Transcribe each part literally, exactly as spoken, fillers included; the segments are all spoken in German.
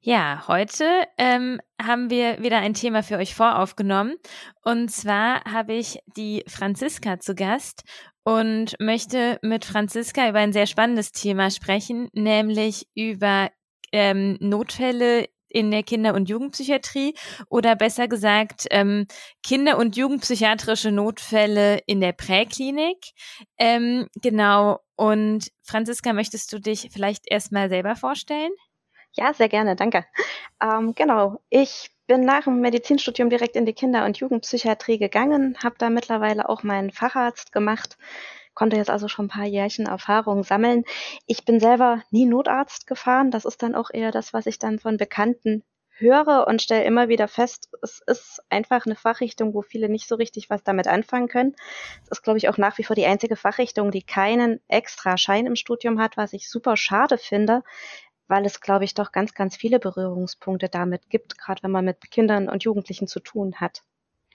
Ja, heute ähm, haben wir wieder ein Thema für euch voraufgenommen. Und zwar habe ich die Franziska zu Gast und möchte mit Franziska über ein sehr spannendes Thema sprechen, nämlich über ähm, Notfälle in der Kinder- und Jugendpsychiatrie oder besser gesagt ähm, Kinder- und Jugendpsychiatrische Notfälle in der Präklinik. Ähm, genau. Und Franziska, möchtest du dich vielleicht erstmal selber vorstellen? Ja, sehr gerne, danke. Ähm, genau, ich bin nach dem Medizinstudium direkt in die Kinder- und Jugendpsychiatrie gegangen, habe da mittlerweile auch meinen Facharzt gemacht, konnte jetzt also schon ein paar Jährchen Erfahrung sammeln. Ich bin selber nie Notarzt gefahren, das ist dann auch eher das, was ich dann von Bekannten höre und stelle immer wieder fest, es ist einfach eine Fachrichtung, wo viele nicht so richtig was damit anfangen können. Es ist, glaube ich, auch nach wie vor die einzige Fachrichtung, die keinen extra Schein im Studium hat, was ich super schade finde, weil es, glaube ich, doch ganz, ganz viele Berührungspunkte damit gibt, gerade wenn man mit Kindern und Jugendlichen zu tun hat.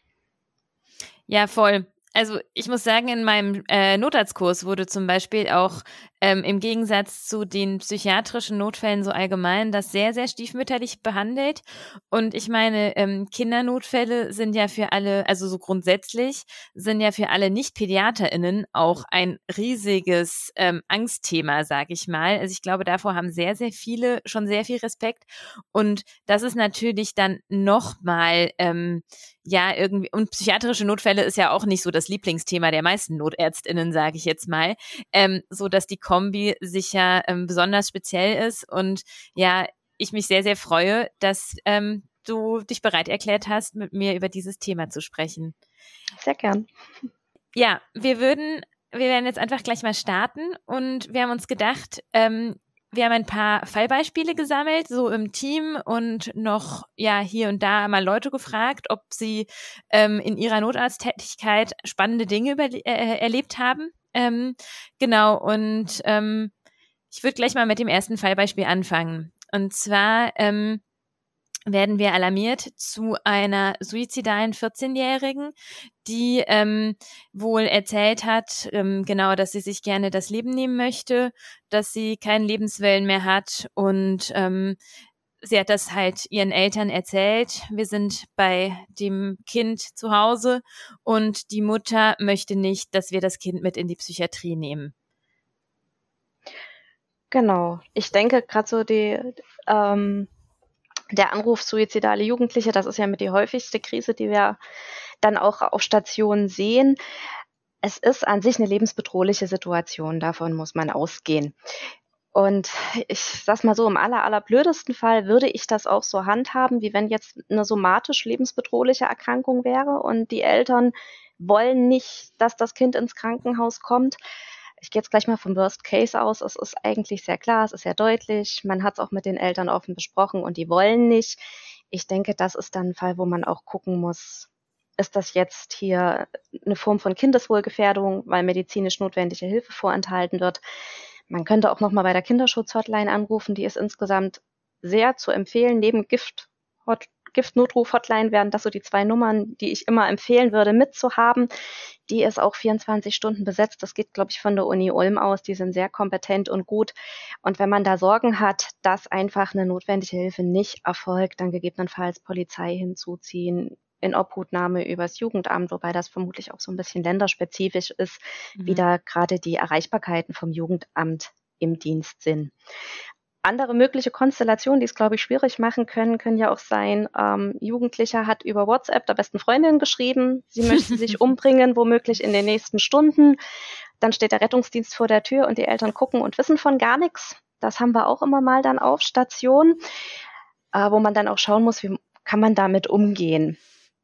Ja, voll. Also ich muss sagen, in meinem äh, Notarztkurs wurde zum Beispiel auch ähm, im Gegensatz zu den psychiatrischen Notfällen so allgemein das sehr, sehr stiefmütterlich behandelt. Und ich meine, ähm, Kindernotfälle sind ja für alle, also so grundsätzlich, sind ja für alle Nicht-PädiaterInnen auch ein riesiges ähm, Angstthema, sag ich mal. Also ich glaube, davor haben sehr, sehr viele schon sehr viel Respekt. Und das ist natürlich dann nochmal ähm, ja, irgendwie, und psychiatrische Notfälle ist ja auch nicht so das Lieblingsthema der meisten NotärztInnen, sage ich jetzt mal, ähm, so dass die Kombi sicher ähm, besonders speziell ist und ja, ich mich sehr, sehr freue, dass ähm, du dich bereit erklärt hast, mit mir über dieses Thema zu sprechen. Sehr gern. Ja, wir würden, wir werden jetzt einfach gleich mal starten und wir haben uns gedacht, ähm, wir haben ein paar Fallbeispiele gesammelt, so im Team und noch ja hier und da mal Leute gefragt, ob sie ähm, in ihrer Notarzttätigkeit spannende Dinge über, äh, erlebt haben. Ähm, genau, und ähm, ich würde gleich mal mit dem ersten Fallbeispiel anfangen. Und zwar ähm, werden wir alarmiert zu einer suizidalen vierzehnjährigen, die ähm, wohl erzählt hat, ähm, genau, dass sie sich gerne das Leben nehmen möchte, dass sie keinen Lebenswillen mehr hat und ähm, sie hat das halt ihren Eltern erzählt. Wir sind bei dem Kind zu Hause und die Mutter möchte nicht, dass wir das Kind mit in die Psychiatrie nehmen. Genau. Ich denke gerade so die, ähm, der Anruf suizidale Jugendliche, das ist ja mit die häufigste Krise, die wir dann auch auf Stationen sehen. Es ist an sich eine lebensbedrohliche Situation, davon muss man ausgehen. Und ich sag's mal so, im aller, allerblödesten Fall würde ich das auch so handhaben, wie wenn jetzt eine somatisch lebensbedrohliche Erkrankung wäre und die Eltern wollen nicht, dass das Kind ins Krankenhaus kommt. Ich gehe jetzt gleich mal vom Worst Case aus. Es ist eigentlich sehr klar, es ist sehr deutlich. Man hat es auch mit den Eltern offen besprochen und die wollen nicht. Ich denke, das ist dann ein Fall, wo man auch gucken muss, ist das jetzt hier eine Form von Kindeswohlgefährdung, weil medizinisch notwendige Hilfe vorenthalten wird. Man könnte auch noch mal bei der Kinderschutzhotline anrufen, die ist insgesamt sehr zu empfehlen. Neben Gift, Hot, Giftnotruf-Hotline wären das so die zwei Nummern, die ich immer empfehlen würde, mitzuhaben. Die ist auch vierundzwanzig Stunden besetzt. Das geht, glaube ich, von der Uni Ulm aus. Die sind sehr kompetent und gut. Und wenn man da Sorgen hat, dass einfach eine notwendige Hilfe nicht erfolgt, dann gegebenenfalls Polizei hinzuziehen, in Obhutnahme übers Jugendamt, wobei das vermutlich auch so ein bisschen länderspezifisch ist, wie Mhm. da gerade die Erreichbarkeiten vom Jugendamt im Dienst sind. Andere mögliche Konstellationen, die es, glaube ich, schwierig machen können, können ja auch sein, ähm, Jugendlicher hat über WhatsApp der besten Freundin geschrieben, sie möchte sich umbringen, womöglich in den nächsten Stunden. Dann steht der Rettungsdienst vor der Tür und die Eltern gucken und wissen von gar nichts. Das haben wir auch immer mal dann auf Station, äh, wo man dann auch schauen muss, wie kann man damit umgehen.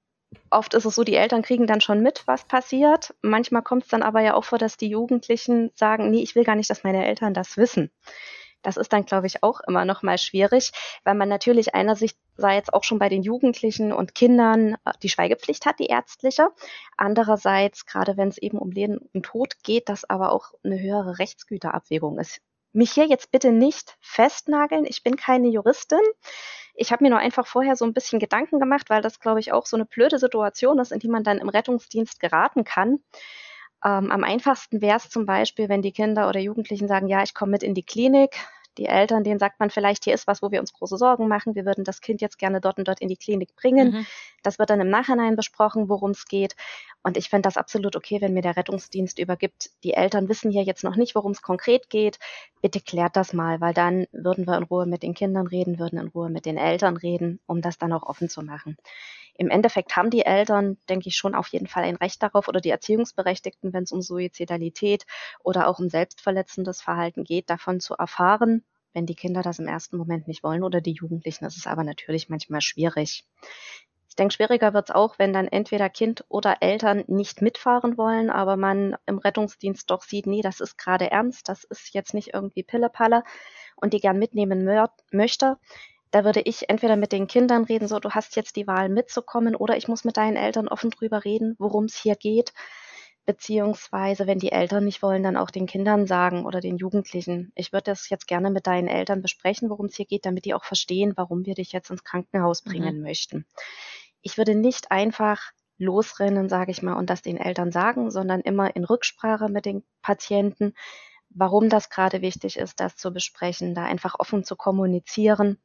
Oft ist es so, die Eltern kriegen dann schon mit, was passiert. Manchmal kommt es dann aber ja auch vor, dass die Jugendlichen sagen, nee, ich will gar nicht, dass meine Eltern das wissen. Das ist dann, glaube ich, auch immer noch mal schwierig, weil man natürlich einerseits auch schon bei den Jugendlichen und Kindern die Schweigepflicht hat, die ärztliche. Andererseits, gerade wenn es eben um Leben und Tod geht, das aber auch eine höhere Rechtsgüterabwägung ist. Mich hier jetzt bitte nicht festnageln. Ich bin keine Juristin. Ich habe mir nur einfach vorher so ein bisschen Gedanken gemacht, weil das, glaube ich, auch so eine blöde Situation ist, in die man dann im Rettungsdienst geraten kann. Ähm, am einfachsten wäre es zum Beispiel, wenn die Kinder oder Jugendlichen sagen, ja, ich komme mit in die Klinik, Die Eltern, denen sagt man vielleicht, hier ist was, wo wir uns große Sorgen machen, wir würden das Kind jetzt gerne dort und dort in die Klinik bringen. Mhm. Das wird dann im Nachhinein besprochen, worum es geht. Und ich finde das absolut okay, wenn mir der Rettungsdienst übergibt, die Eltern wissen hier jetzt noch nicht, worum es konkret geht. Bitte klärt das mal, weil dann würden wir in Ruhe mit den Kindern reden, würden in Ruhe mit den Eltern reden, um das dann auch offen zu machen. Im Endeffekt haben die Eltern, denke ich, schon auf jeden Fall ein Recht darauf oder die Erziehungsberechtigten, wenn es um Suizidalität oder auch um selbstverletzendes Verhalten geht, davon zu erfahren, wenn die Kinder das im ersten Moment nicht wollen oder die Jugendlichen. Das ist aber natürlich manchmal schwierig. Ich denke, schwieriger wird es auch, wenn dann entweder Kind oder Eltern nicht mitfahren wollen, aber man im Rettungsdienst doch sieht, nee, das ist gerade ernst, das ist jetzt nicht irgendwie Pillepalle und die gern mitnehmen mö- möchte. Da würde ich entweder mit den Kindern reden, so, du hast jetzt die Wahl mitzukommen, oder ich muss mit deinen Eltern offen drüber reden, worum es hier geht. Beziehungsweise, wenn die Eltern nicht wollen, dann auch den Kindern sagen oder den Jugendlichen. Ich würde das jetzt gerne mit deinen Eltern besprechen, worum es hier geht, damit die auch verstehen, warum wir dich jetzt ins Krankenhaus bringen mhm. möchten. Ich würde nicht einfach losrennen, sage ich mal, und das den Eltern sagen, sondern immer in Rücksprache mit den Patienten, warum das gerade wichtig ist, das zu besprechen, da einfach offen zu kommunizieren,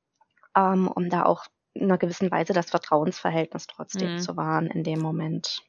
ähm, um da auch in einer gewissen Weise das Vertrauensverhältnis trotzdem mhm. zu wahren in dem Moment.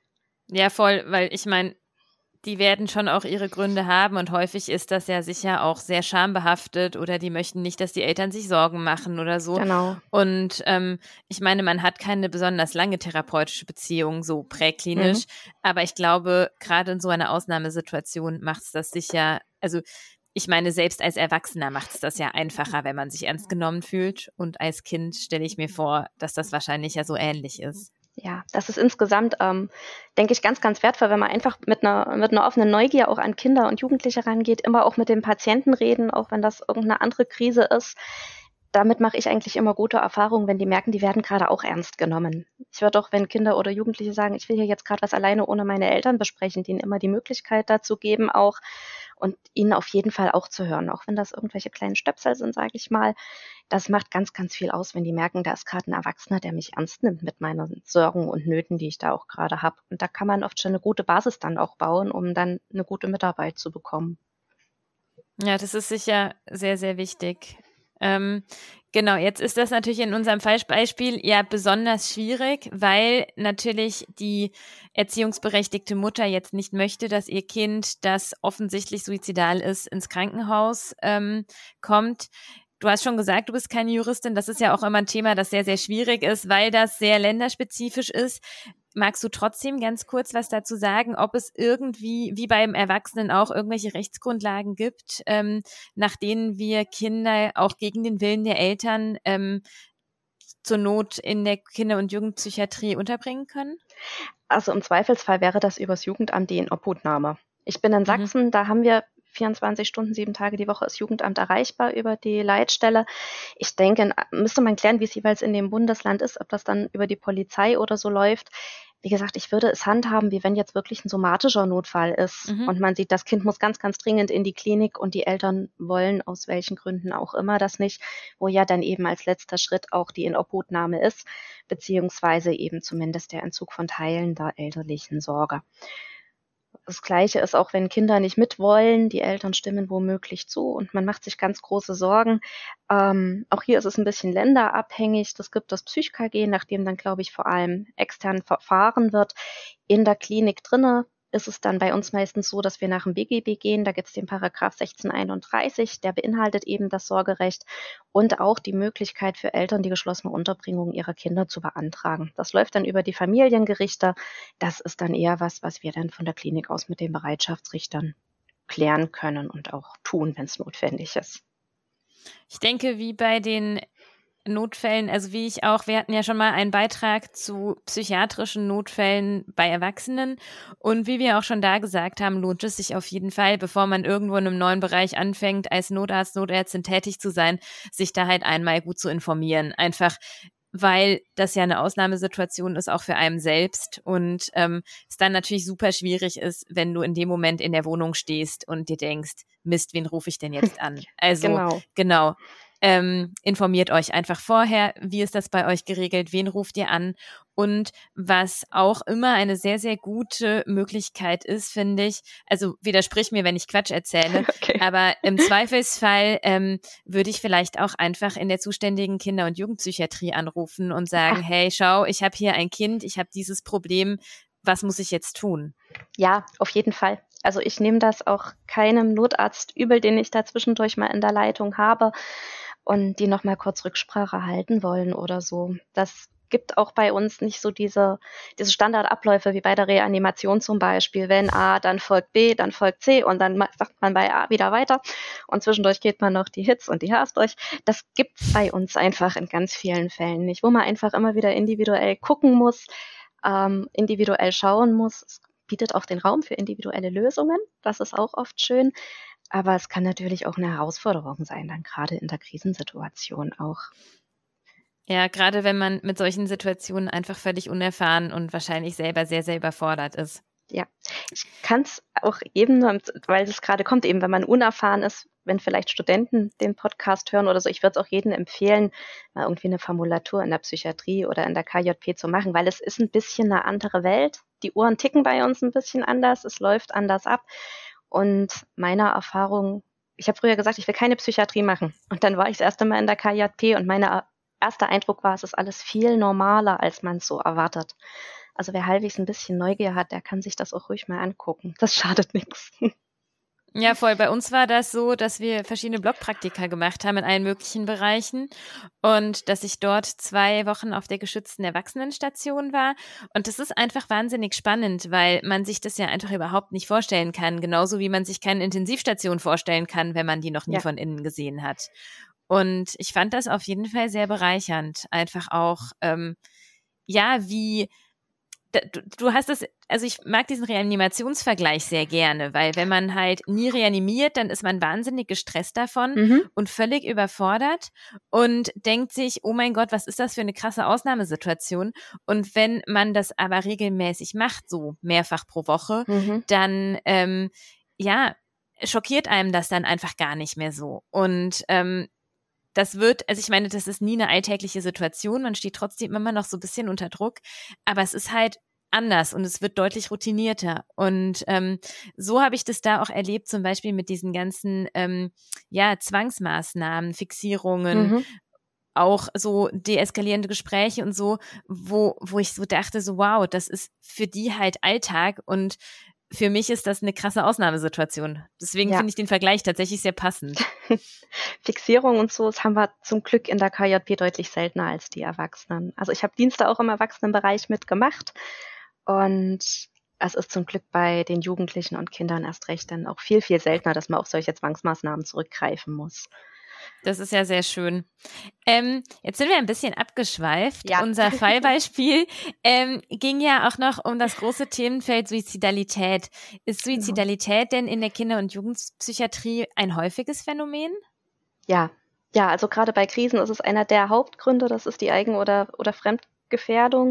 Ja, voll, weil ich meine, die werden schon auch ihre Gründe haben und häufig ist das ja sicher auch sehr schambehaftet oder die möchten nicht, dass die Eltern sich Sorgen machen oder so. Genau. Und ähm, ich meine, man hat keine besonders lange therapeutische Beziehung, so präklinisch, mhm. aber ich glaube, gerade in so einer Ausnahmesituation macht es das sicher, also ich meine, selbst als Erwachsener macht es das ja einfacher, wenn man sich ernst genommen fühlt und als Kind stelle ich mir vor, dass das wahrscheinlich ja so ähnlich ist. Ja, das ist insgesamt, ähm, denke ich, ganz, ganz wertvoll, wenn man einfach mit einer, mit einer offenen Neugier auch an Kinder und Jugendliche rangeht, immer auch mit dem Patienten reden, auch wenn das irgendeine andere Krise ist. Damit mache ich eigentlich immer gute Erfahrungen, wenn die merken, die werden gerade auch ernst genommen. Ich würde auch, wenn Kinder oder Jugendliche sagen, ich will hier jetzt gerade was alleine ohne meine Eltern besprechen, denen immer die Möglichkeit dazu geben auch und ihnen auf jeden Fall auch zu hören, auch wenn das irgendwelche kleinen Stöpsel sind, sage ich mal. Das macht ganz, ganz viel aus, wenn die merken, da ist gerade ein Erwachsener, der mich ernst nimmt mit meinen Sorgen und Nöten, die ich da auch gerade habe. Und da kann man oft schon eine gute Basis dann auch bauen, um dann eine gute Mitarbeit zu bekommen. Ja, das ist sicher sehr, sehr wichtig. Ähm, genau, jetzt ist das natürlich in unserem Fallbeispiel ja besonders schwierig, weil natürlich die erziehungsberechtigte Mutter jetzt nicht möchte, dass ihr Kind, das offensichtlich suizidal ist, ins Krankenhaus ähm, kommt. Du hast schon gesagt, du bist keine Juristin. Das ist ja auch immer ein Thema, das sehr, sehr schwierig ist, weil das sehr länderspezifisch ist. Magst du trotzdem ganz kurz was dazu sagen, ob es irgendwie, wie beim Erwachsenen auch, irgendwelche Rechtsgrundlagen gibt, ähm, nach denen wir Kinder auch gegen den Willen der Eltern ähm, zur Not in der Kinder- und Jugendpsychiatrie unterbringen können? Also im Zweifelsfall wäre das übers Jugendamt die Inobhutnahme. Ich bin in Sachsen, mhm. da haben wir vierundzwanzig Stunden, sieben Tage die Woche ist Jugendamt erreichbar über die Leitstelle. Ich denke, müsste man klären, wie es jeweils in dem Bundesland ist, ob das dann über die Polizei oder so läuft. Wie gesagt, ich würde es handhaben, wie wenn jetzt wirklich ein somatischer Notfall ist mhm. und man sieht, das Kind muss ganz, ganz dringend in die Klinik und die Eltern wollen aus welchen Gründen auch immer das nicht, wo ja dann eben als letzter Schritt auch die Inobhutnahme ist, beziehungsweise eben zumindest der Entzug von Teilen der elterlichen Sorge. Das Gleiche ist auch, wenn Kinder nicht mitwollen, die Eltern stimmen womöglich zu und man macht sich ganz große Sorgen. Ähm, auch hier ist es ein bisschen länderabhängig. Das gibt das Psych-K G, nachdem dann, glaube ich, vor allem extern verfahren wird. In der Klinik drinne ist es dann bei uns meistens so, dass wir nach dem B G B gehen. Da gibt es den Paragraph sechzehn einunddreißig, der beinhaltet eben das Sorgerecht und auch die Möglichkeit für Eltern, die geschlossene Unterbringung ihrer Kinder zu beantragen. Das läuft dann über die Familiengerichte. Das ist dann eher was, was wir dann von der Klinik aus mit den Bereitschaftsrichtern klären können und auch tun, wenn es notwendig ist. Ich denke, wie bei den Notfällen, also wie ich auch, wir hatten ja schon mal einen Beitrag zu psychiatrischen Notfällen bei Erwachsenen und wie wir auch schon da gesagt haben, lohnt es sich auf jeden Fall, bevor man irgendwo in einem neuen Bereich anfängt, als Notarzt, Notärztin tätig zu sein, sich da halt einmal gut zu informieren. Einfach, weil das ja eine Ausnahmesituation ist, auch für einen selbst und ähm, es dann natürlich super schwierig ist, wenn du in dem Moment in der Wohnung stehst und dir denkst, Mist, wen rufe ich denn jetzt an? Also, genau. genau. Ähm, informiert euch einfach vorher, wie ist das bei euch geregelt, wen ruft ihr an Und was auch immer eine sehr, sehr gute Möglichkeit ist, finde ich, also widersprich mir, wenn ich Quatsch erzähle, okay. aber im Zweifelsfall ähm, würde ich vielleicht auch einfach in der zuständigen Kinder- und Jugendpsychiatrie anrufen und sagen, Ach. hey, schau, ich habe hier ein Kind, ich habe dieses Problem, was muss ich jetzt tun? Ja, auf jeden Fall. Also ich nehme das auch keinem Notarzt übel, den ich da zwischendurch mal in der Leitung habe und die nochmal kurz Rücksprache halten wollen oder so. Das gibt auch bei uns nicht so diese, diese Standardabläufe wie bei der Reanimation zum Beispiel. Wenn A, dann folgt B, dann folgt C und dann sagt man bei A wieder weiter und zwischendurch geht man noch die Hits und die Hs durch. Das gibt's bei uns einfach in ganz vielen Fällen nicht, wo man einfach immer wieder individuell gucken muss, ähm, individuell schauen muss. Es bietet auch den Raum für individuelle Lösungen. Das ist auch oft schön. Aber es kann natürlich auch eine Herausforderung sein, dann gerade in der Krisensituation auch. Ja, gerade wenn man mit solchen Situationen einfach völlig unerfahren und wahrscheinlich selber sehr, sehr überfordert ist. Ja, ich kann es auch eben, weil es gerade kommt, eben wenn man unerfahren ist, wenn vielleicht Studenten den Podcast hören oder so, ich würde es auch jedem empfehlen, mal irgendwie eine Formulatur in der Psychiatrie oder in der K J P zu machen, weil es ist ein bisschen eine andere Welt. Die Uhren ticken bei uns ein bisschen anders, es läuft anders ab. Und meiner Erfahrung, ich habe früher gesagt, ich will keine Psychiatrie machen. Und dann war ich das erste Mal in der K J P und mein erster Eindruck war, es ist alles viel normaler, als man es so erwartet. Also wer halbwegs ein bisschen Neugier hat, der kann sich das auch ruhig mal angucken. Das schadet nichts. Ja, voll. Bei uns war das so, dass wir verschiedene Blockpraktika gemacht haben in allen möglichen Bereichen und dass ich dort zwei Wochen auf der geschützten Erwachsenenstation war. Und das ist einfach wahnsinnig spannend, weil man sich das ja einfach überhaupt nicht vorstellen kann. Genauso wie man sich keine Intensivstation vorstellen kann, wenn man die noch nie ja. von innen gesehen hat. Und ich fand das auf jeden Fall sehr bereichernd. Einfach auch, ähm, ja, wie Du, du hast es, also ich mag diesen Reanimationsvergleich sehr gerne, weil wenn man halt nie reanimiert, dann ist man wahnsinnig gestresst davon mhm. und völlig überfordert und denkt sich, oh mein Gott, was ist das für eine krasse Ausnahmesituation? Und wenn man das aber regelmäßig macht, so mehrfach pro Woche, mhm. dann, ähm, ja, schockiert einem das dann einfach gar nicht mehr so. Und ähm, das wird, also ich meine, das ist nie eine alltägliche Situation, man steht trotzdem immer noch so ein bisschen unter Druck, aber es ist halt anders und es wird deutlich routinierter. Und ähm, so habe ich das da auch erlebt, zum Beispiel mit diesen ganzen ähm, ja, Zwangsmaßnahmen, Fixierungen, mhm. auch so deeskalierende Gespräche und so, wo, wo ich so dachte, so wow, das ist für die halt Alltag und für mich ist das eine krasse Ausnahmesituation. Deswegen ja. finde ich den Vergleich tatsächlich sehr passend. Fixierung und so, das haben wir zum Glück in der K J P deutlich seltener als die Erwachsenen. Also ich habe Dienste auch im Erwachsenenbereich mitgemacht und es ist zum Glück bei den Jugendlichen und Kindern erst recht dann auch viel, viel seltener, dass man auf solche Zwangsmaßnahmen zurückgreifen muss. Das ist ja sehr schön. Ähm, jetzt sind wir ein bisschen abgeschweift. Ja. Unser Fallbeispiel ähm, ging ja auch noch um das große Themenfeld Suizidalität. Ist Suizidalität denn in der Kinder- und Jugendpsychiatrie ein häufiges Phänomen? Ja, ja, also gerade bei Krisen ist es einer der Hauptgründe, das ist die Eigen- oder, oder Fremdgefährdung.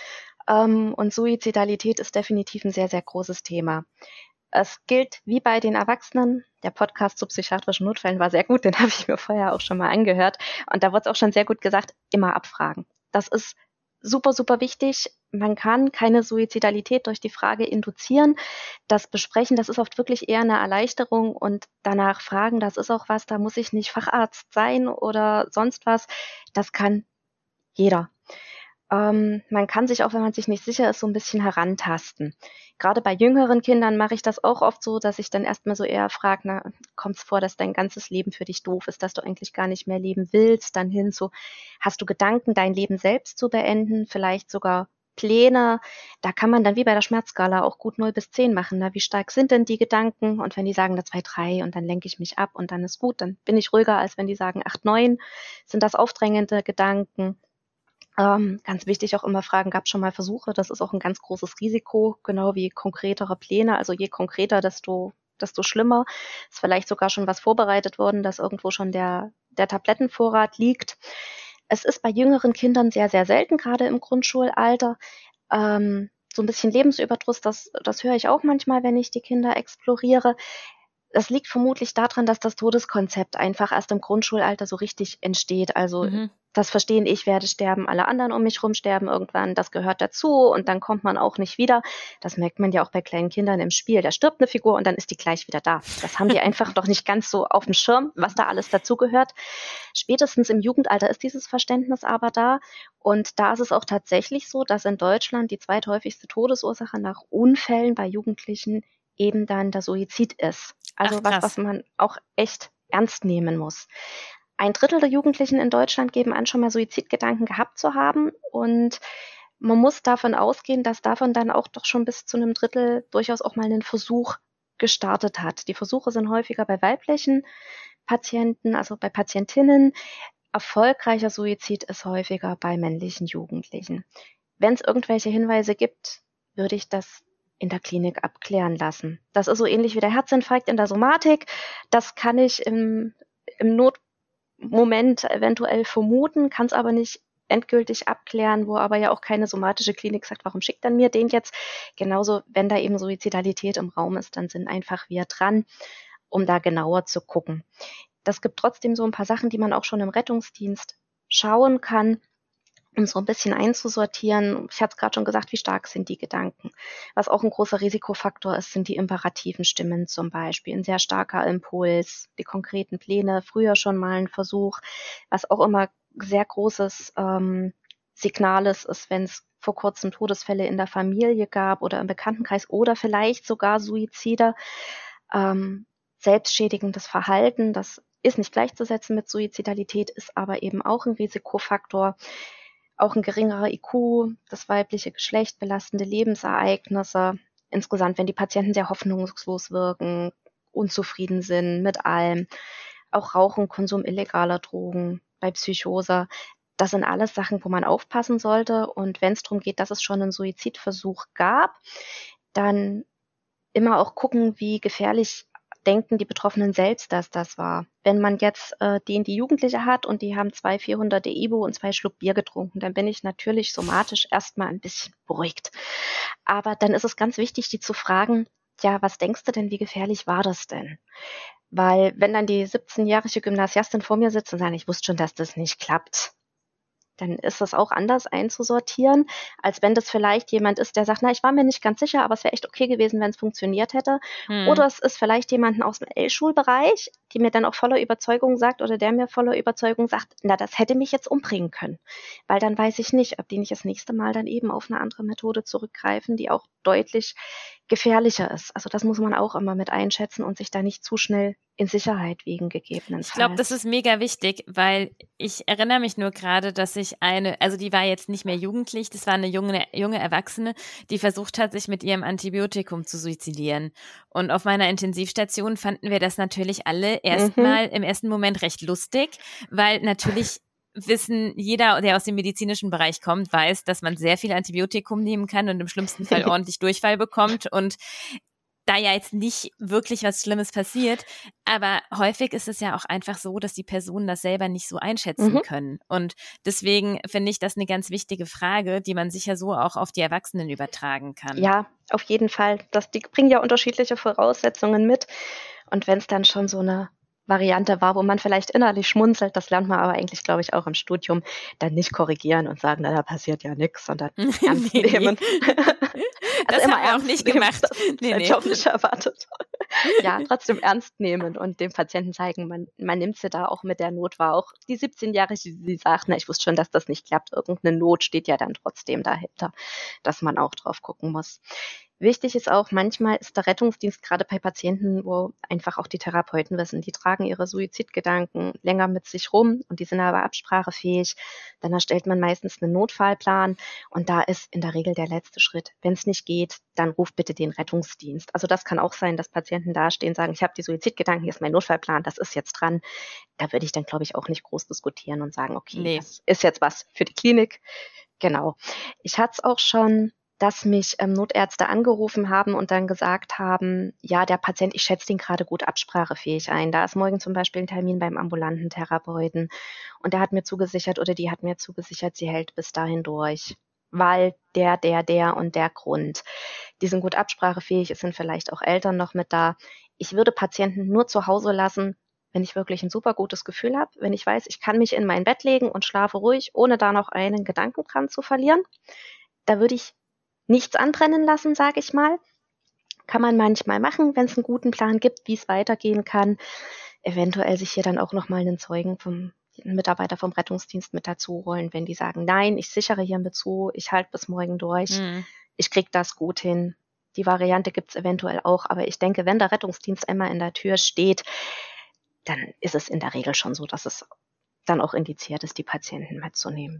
Ähm, und Suizidalität ist definitiv ein sehr, sehr großes Thema. Es gilt wie bei den Erwachsenen, der Podcast zu psychiatrischen Notfällen war sehr gut, den habe ich mir vorher auch schon mal angehört. Und da wurde es auch schon sehr gut gesagt, immer abfragen. Das ist super, super wichtig. Man kann keine Suizidalität durch die Frage induzieren. Das Besprechen, das ist oft wirklich eher eine Erleichterung und danach fragen, das ist auch was, da muss ich nicht Facharzt sein oder sonst was. Das kann jeder. Ähm, man kann sich auch, wenn man sich nicht sicher ist, so ein bisschen herantasten. Gerade bei jüngeren Kindern mache ich das auch oft so, dass ich dann erstmal so eher frage, na, kommt es vor, dass dein ganzes Leben für dich doof ist, dass du eigentlich gar nicht mehr leben willst, dann hin zu, hast du Gedanken, dein Leben selbst zu beenden, vielleicht sogar Pläne, da kann man dann wie bei der Schmerzskala auch gut null bis zehn machen, na, wie stark sind denn die Gedanken und wenn die sagen da zwei, drei und dann lenke ich mich ab und dann ist gut, dann bin ich ruhiger, als wenn die sagen acht, neun, sind das aufdrängende Gedanken. Ähm, ganz wichtig auch immer fragen, gab es schon mal Versuche? Das ist auch ein ganz großes Risiko, genau wie konkretere Pläne. Also je konkreter, desto, desto schlimmer. Ist vielleicht sogar schon was vorbereitet worden, dass irgendwo schon der, der Tablettenvorrat liegt. Es ist bei jüngeren Kindern sehr, sehr selten, gerade im Grundschulalter. Ähm, so ein bisschen Lebensüberdruss, das, das höre ich auch manchmal, wenn ich die Kinder exploriere. Das liegt vermutlich daran, dass das Todeskonzept einfach erst im Grundschulalter so richtig entsteht. Also Mhm. das Verstehen, ich werde sterben, alle anderen um mich rum sterben irgendwann, das gehört dazu und dann kommt man auch nicht wieder. Das merkt man ja auch bei kleinen Kindern im Spiel. Da stirbt eine Figur und dann ist die gleich wieder da. Das haben die einfach noch nicht ganz so auf dem Schirm, was da alles dazugehört. Spätestens im Jugendalter ist dieses Verständnis aber da. Und da ist es auch tatsächlich so, dass in Deutschland die zweithäufigste Todesursache nach Unfällen bei Jugendlichen eben dann der Suizid ist. Also Ach, was, krass. was man auch echt ernst nehmen muss. Ein Drittel der Jugendlichen in Deutschland geben an, schon mal Suizidgedanken gehabt zu haben. Und man muss davon ausgehen, dass davon dann auch doch schon bis zu einem Drittel durchaus auch mal einen Versuch gestartet hat. Die Versuche sind häufiger bei weiblichen Patienten, also bei Patientinnen. Erfolgreicher Suizid ist häufiger bei männlichen Jugendlichen. Wenn es irgendwelche Hinweise gibt, würde ich das in der Klinik abklären lassen. Das ist so ähnlich wie der Herzinfarkt in der Somatik. Das kann ich im, im Notmoment eventuell vermuten, kann es aber nicht endgültig abklären, wo aber ja auch keine somatische Klinik sagt, warum schickt dann mir den jetzt? Genauso, wenn da eben Suizidalität im Raum ist, dann sind einfach wir dran, um da genauer zu gucken. Das gibt trotzdem so ein paar Sachen, die man auch schon im Rettungsdienst schauen kann, um so ein bisschen einzusortieren. Ich hatte es gerade schon gesagt, wie stark sind die Gedanken. Was auch ein großer Risikofaktor ist, sind die imperativen Stimmen zum Beispiel. Ein sehr starker Impuls, die konkreten Pläne, früher schon mal ein Versuch. Was auch immer sehr großes ähm, Signal ist, ist, wenn es vor kurzem Todesfälle in der Familie gab oder im Bekanntenkreis oder vielleicht sogar Suizide. Ähm, selbstschädigendes Verhalten, das ist nicht gleichzusetzen mit Suizidalität, ist aber eben auch ein Risikofaktor. Auch ein geringerer I Q, das weibliche Geschlecht, belastende Lebensereignisse. Insgesamt, wenn die Patienten sehr hoffnungslos wirken, unzufrieden sind mit allem. Auch Rauchen, Konsum illegaler Drogen bei Psychose. Das sind alles Sachen, wo man aufpassen sollte. Und wenn es darum geht, dass es schon einen Suizidversuch gab, dann immer auch gucken, wie gefährlich denken die Betroffenen selbst, dass das war. Wenn man jetzt äh, den, die Jugendliche hat und die haben zwei vierhundert Ibu und zwei Schluck Bier getrunken, dann bin ich natürlich somatisch erstmal ein bisschen beruhigt. Aber dann ist es ganz wichtig, die zu fragen, ja, was denkst du denn, wie gefährlich war das denn? Weil wenn dann die siebzehnjährige Gymnasiastin vor mir sitzt und sagt, ich wusste schon, dass das nicht klappt, dann ist das auch anders einzusortieren, als wenn das vielleicht jemand ist, der sagt, na, ich war mir nicht ganz sicher, aber es wäre echt okay gewesen, wenn es funktioniert hätte. Hm. Oder es ist vielleicht jemanden aus dem L-Schulbereich, die mir dann auch voller Überzeugung sagt oder der mir voller Überzeugung sagt, na, das hätte mich jetzt umbringen können. Weil dann weiß ich nicht, ob die nicht das nächste Mal dann eben auf eine andere Methode zurückgreifen, die auch deutlich gefährlicher ist. Also das muss man auch immer mit einschätzen und sich da nicht zu schnell in Sicherheit wiegen, gegebenenfalls. Ich glaube, das ist mega wichtig, weil ich erinnere mich nur gerade, dass ich eine, also die war jetzt nicht mehr jugendlich, das war eine junge, junge Erwachsene, die versucht hat, sich mit ihrem Antibiotikum zu suizidieren. Und auf meiner Intensivstation fanden wir das natürlich alle erstmal mhm. im ersten Moment recht lustig, weil natürlich wissen, jeder, der aus dem medizinischen Bereich kommt, weiß, dass man sehr viel Antibiotikum nehmen kann und im schlimmsten Fall ordentlich Durchfall bekommt und da ja jetzt nicht wirklich was Schlimmes passiert, aber häufig ist es ja auch einfach so, dass die Personen das selber nicht so einschätzen mhm. können. Und deswegen finde ich das eine ganz wichtige Frage, die man sicher so auch auf die Erwachsenen übertragen kann. Ja, auf jeden Fall. Das, die bringen ja unterschiedliche Voraussetzungen mit. Und wenn es dann schon so eine Variante war, wo man vielleicht innerlich schmunzelt, das lernt man aber eigentlich, glaube ich, auch im Studium, dann nicht korrigieren und sagen, na, da passiert ja nichts, sondern ernst nee, nehmen. Nee. Also das immer haben wir auch nicht nehmen, gemacht. Das nee, hätte nee. ich auch nicht erwartet. Ja, trotzdem ernst nehmen und dem Patienten zeigen, man, man nimmt sie da auch mit der Not wahr. Auch die siebzehnjährige, die sagt, na, ich wusste schon, dass das nicht klappt. Irgendeine Not steht ja dann trotzdem dahinter, dass man auch drauf gucken muss. Wichtig ist auch, manchmal ist der Rettungsdienst gerade bei Patienten, wo einfach auch die Therapeuten wissen, die tragen ihre Suizidgedanken länger mit sich rum und die sind aber absprachefähig. Dann erstellt man meistens einen Notfallplan und da ist in der Regel der letzte Schritt. Wenn es nicht geht, dann ruft bitte den Rettungsdienst. Also das kann auch sein, dass Patienten dastehen, sagen, ich habe die Suizidgedanken, hier ist mein Notfallplan, das ist jetzt dran. Da würde ich dann, glaube ich, auch nicht groß diskutieren und sagen, okay, nee. Das ist jetzt was für die Klinik. Genau. Ich hatte es auch schon, dass mich ähm, Notärzte angerufen haben und dann gesagt haben, ja, der Patient, ich schätze den gerade gut absprachefähig ein. Da ist morgen zum Beispiel ein Termin beim ambulanten Therapeuten und der hat mir zugesichert oder die hat mir zugesichert, sie hält bis dahin durch, weil der, der, der und der Grund. die sind gut absprachefähig, es sind vielleicht auch Eltern noch mit da. Ich würde Patienten nur zu Hause lassen, wenn ich wirklich ein super gutes Gefühl habe, wenn ich weiß, ich kann mich in mein Bett legen und schlafe ruhig, ohne da noch einen Gedanken dran zu verlieren. Da würde ich nichts anbrennen lassen, sage ich mal. Kann man manchmal machen, wenn es einen guten Plan gibt, wie es weitergehen kann. Eventuell sich hier dann auch nochmal einen Zeugen vom einen Mitarbeiter vom Rettungsdienst mit dazu holen, wenn die sagen, nein, ich sichere hier mit zu, ich halte bis morgen durch, Mhm. ich kriege das gut hin. Die Variante gibt es eventuell auch, aber ich denke, wenn der Rettungsdienst einmal in der Tür steht, dann ist es in der Regel schon so, dass es dann auch indiziert ist, die Patienten mitzunehmen.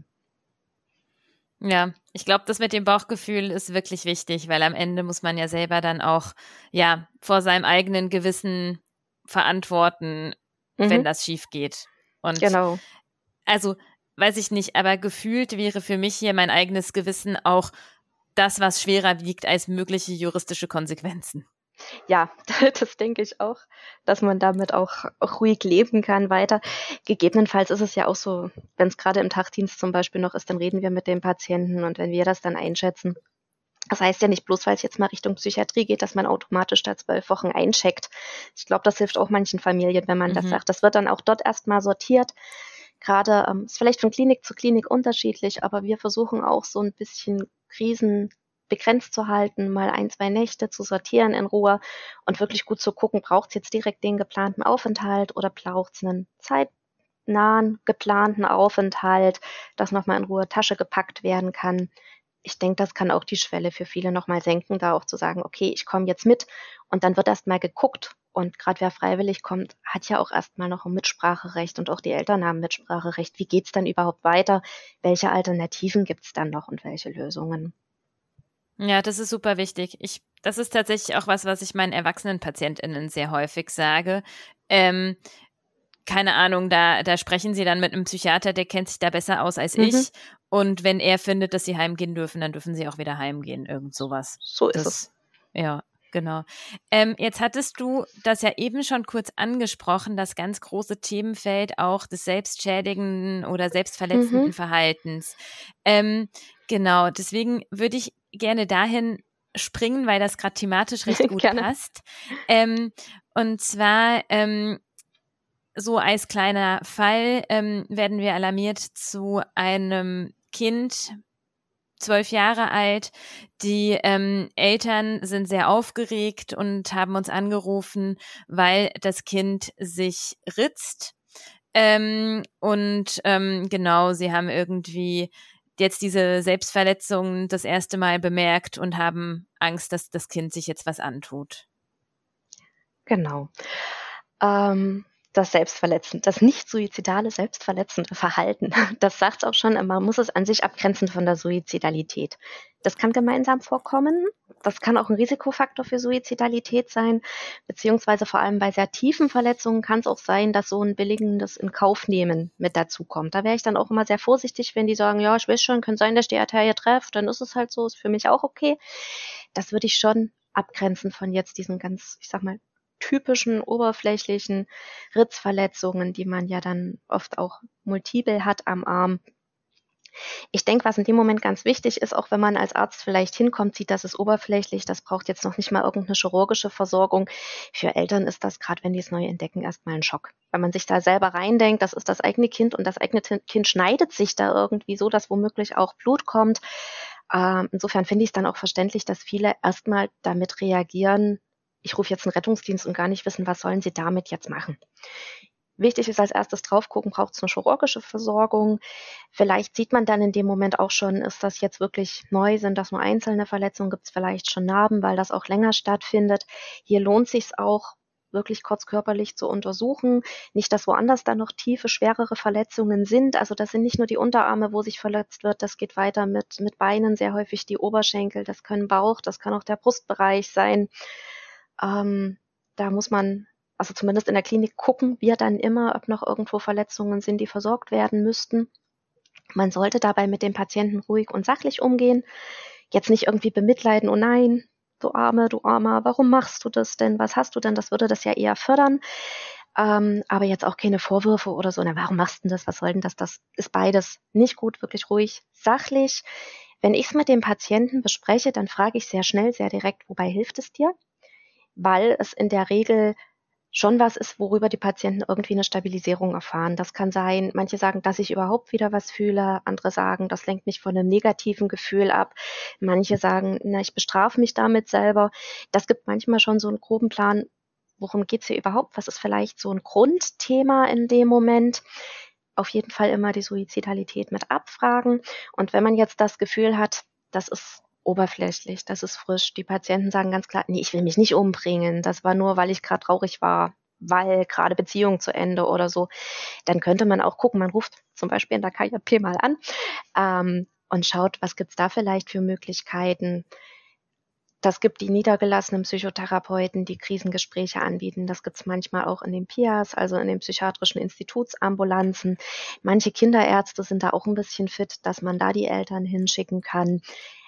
Ja, ich glaube, das mit dem Bauchgefühl ist wirklich wichtig, weil am Ende muss man ja selber dann auch ja vor seinem eigenen Gewissen verantworten, wenn Mhm, das schief geht. Und genau. also, weiß ich nicht, aber gefühlt wäre für mich hier mein eigenes Gewissen auch das, was schwerer wiegt als mögliche juristische Konsequenzen. Ja, das denke ich auch, dass man damit auch, auch ruhig leben kann weiter. Gegebenenfalls ist es ja auch so, wenn es gerade im Tagdienst zum Beispiel noch ist, dann reden wir mit dem Patienten und wenn wir das dann einschätzen. Das heißt ja nicht bloß, weil es jetzt mal Richtung Psychiatrie geht, dass man automatisch da zwölf Wochen eincheckt. Ich glaube, das hilft auch manchen Familien, wenn man das Mhm. sagt. Das wird dann auch dort erstmal sortiert. Gerade ähm, ist vielleicht von Klinik zu Klinik unterschiedlich, aber wir versuchen auch so ein bisschen Krisen begrenzt zu halten, mal ein, zwei Nächte zu sortieren in Ruhe und wirklich gut zu gucken, braucht es jetzt direkt den geplanten Aufenthalt oder braucht es einen zeitnahen geplanten Aufenthalt, das nochmal in Ruhe Tasche gepackt werden kann. Ich denke, das kann auch die Schwelle für viele nochmal senken, da auch zu sagen, okay, ich komme jetzt mit und dann wird erst mal geguckt. Und gerade wer freiwillig kommt, hat ja auch erstmal noch ein Mitspracherecht und auch die Eltern haben Mitspracherecht. Wie geht's dann überhaupt weiter? Welche Alternativen gibt's dann noch und welche Lösungen? Ja, das ist super wichtig. Ich, das ist tatsächlich auch was, was ich meinen erwachsenen PatientInnen sehr häufig sage. Ähm, keine Ahnung, da, da sprechen sie dann mit einem Psychiater, der kennt sich da besser aus als Mhm, ich. Und wenn er findet, dass sie heimgehen dürfen, dann dürfen sie auch wieder heimgehen. Irgend sowas. so ist es. Das, ja, genau. Ähm, jetzt hattest du das ja eben schon kurz angesprochen, das ganz große Themenfeld auch des selbstschädigenden oder Mhm, selbstverletzenden Verhaltens. Ähm, genau, deswegen würde ich gerne dahin springen, weil das gerade thematisch recht gut gerne. passt. Ähm, und zwar, ähm, so als kleiner Fall ähm, werden wir alarmiert zu einem Kind, zwölf Jahre alt. Die ähm, Eltern sind sehr aufgeregt und haben uns angerufen, weil das Kind sich ritzt. Ähm, und ähm, genau, sie haben irgendwie jetzt diese Selbstverletzung das erste Mal bemerkt und haben Angst, dass das Kind sich jetzt was antut. Genau. Ähm, das Selbstverletzen, das nicht suizidale selbstverletzende Verhalten, das sagt auch schon, man muss es an sich abgrenzen von der Suizidalität. Das kann gemeinsam vorkommen, das kann auch ein Risikofaktor für Suizidalität sein, beziehungsweise vor allem bei sehr tiefen Verletzungen kann es auch sein, dass so ein billigendes Inkaufnehmen mit dazukommt. Da wäre ich dann auch immer sehr vorsichtig, wenn die sagen, ja, ich weiß schon, kann sein, dass ich die Arterie treffe, dann ist es halt so, ist für mich auch okay. Das würde ich schon abgrenzen von jetzt diesen ganz, ich sag mal, typischen oberflächlichen Ritzverletzungen, die man ja dann oft auch multiple hat am Arm. Ich denke, was in dem Moment ganz wichtig ist, auch wenn man als Arzt vielleicht hinkommt, sieht, das ist oberflächlich, das braucht jetzt noch nicht mal irgendeine chirurgische Versorgung. Für Eltern ist das, gerade wenn die es neu entdecken, erstmal ein Schock. Wenn man sich da selber reindenkt, das ist das eigene Kind und das eigene Kind schneidet sich da irgendwie so, dass womöglich auch Blut kommt. Ähm, insofern finde ich es dann auch verständlich, dass viele erstmal damit reagieren, ich rufe jetzt einen Rettungsdienst und gar nicht wissen, was sollen sie damit jetzt machen. Wichtig ist als erstes drauf gucken, braucht es eine chirurgische Versorgung. Vielleicht sieht man dann in dem Moment auch schon, ist das jetzt wirklich neu, sind das nur einzelne Verletzungen, gibt es vielleicht schon Narben, weil das auch länger stattfindet. Hier lohnt sich auch, wirklich kurz körperlich zu untersuchen. Nicht, dass woanders dann noch tiefe, schwerere Verletzungen sind. Also das sind nicht nur die Unterarme, wo sich verletzt wird, das geht weiter mit, mit Beinen, sehr häufig die Oberschenkel, das können Bauch, das kann auch der Brustbereich sein. Ähm, da muss man also zumindest in der Klinik gucken wir dann immer, ob noch irgendwo Verletzungen sind, die versorgt werden müssten. Man sollte dabei mit dem Patienten ruhig und sachlich umgehen. Jetzt nicht irgendwie bemitleiden, oh nein, du Arme, du Armer, warum machst du das denn? Was hast du denn? Das würde das ja eher fördern. Ähm, aber jetzt auch keine Vorwürfe oder so, na, warum machst du denn das? Was soll denn das? Das ist beides nicht gut, wirklich ruhig, sachlich. Wenn ich es mit dem Patienten bespreche, dann frage ich sehr schnell, sehr direkt, wobei hilft es dir? Weil es in der Regel schon was ist, worüber die Patienten irgendwie eine Stabilisierung erfahren. Das kann sein, manche sagen, dass ich überhaupt wieder was fühle, andere sagen, das lenkt mich von einem negativen Gefühl ab. Manche sagen, na, ich bestrafe mich damit selber. Das gibt manchmal schon so einen groben Plan, worum geht's hier überhaupt? Was ist vielleicht so ein Grundthema in dem Moment? Auf jeden Fall immer die Suizidalität mit abfragen. Und wenn man jetzt das Gefühl hat, das ist oberflächlich, das ist frisch. Die Patienten sagen ganz klar, nee, ich will mich nicht umbringen. Das war nur, weil ich gerade traurig war, weil gerade Beziehung zu Ende oder so. Dann könnte man auch gucken, man ruft zum Beispiel in der K J P mal an ähm, und schaut, was gibt's da vielleicht für Möglichkeiten. Das gibt die niedergelassenen Psychotherapeuten, die Krisengespräche anbieten. Das gibt's manchmal auch in den P I As, also in den psychiatrischen Institutsambulanzen. Manche Kinderärzte sind da auch ein bisschen fit, dass man da die Eltern hinschicken kann.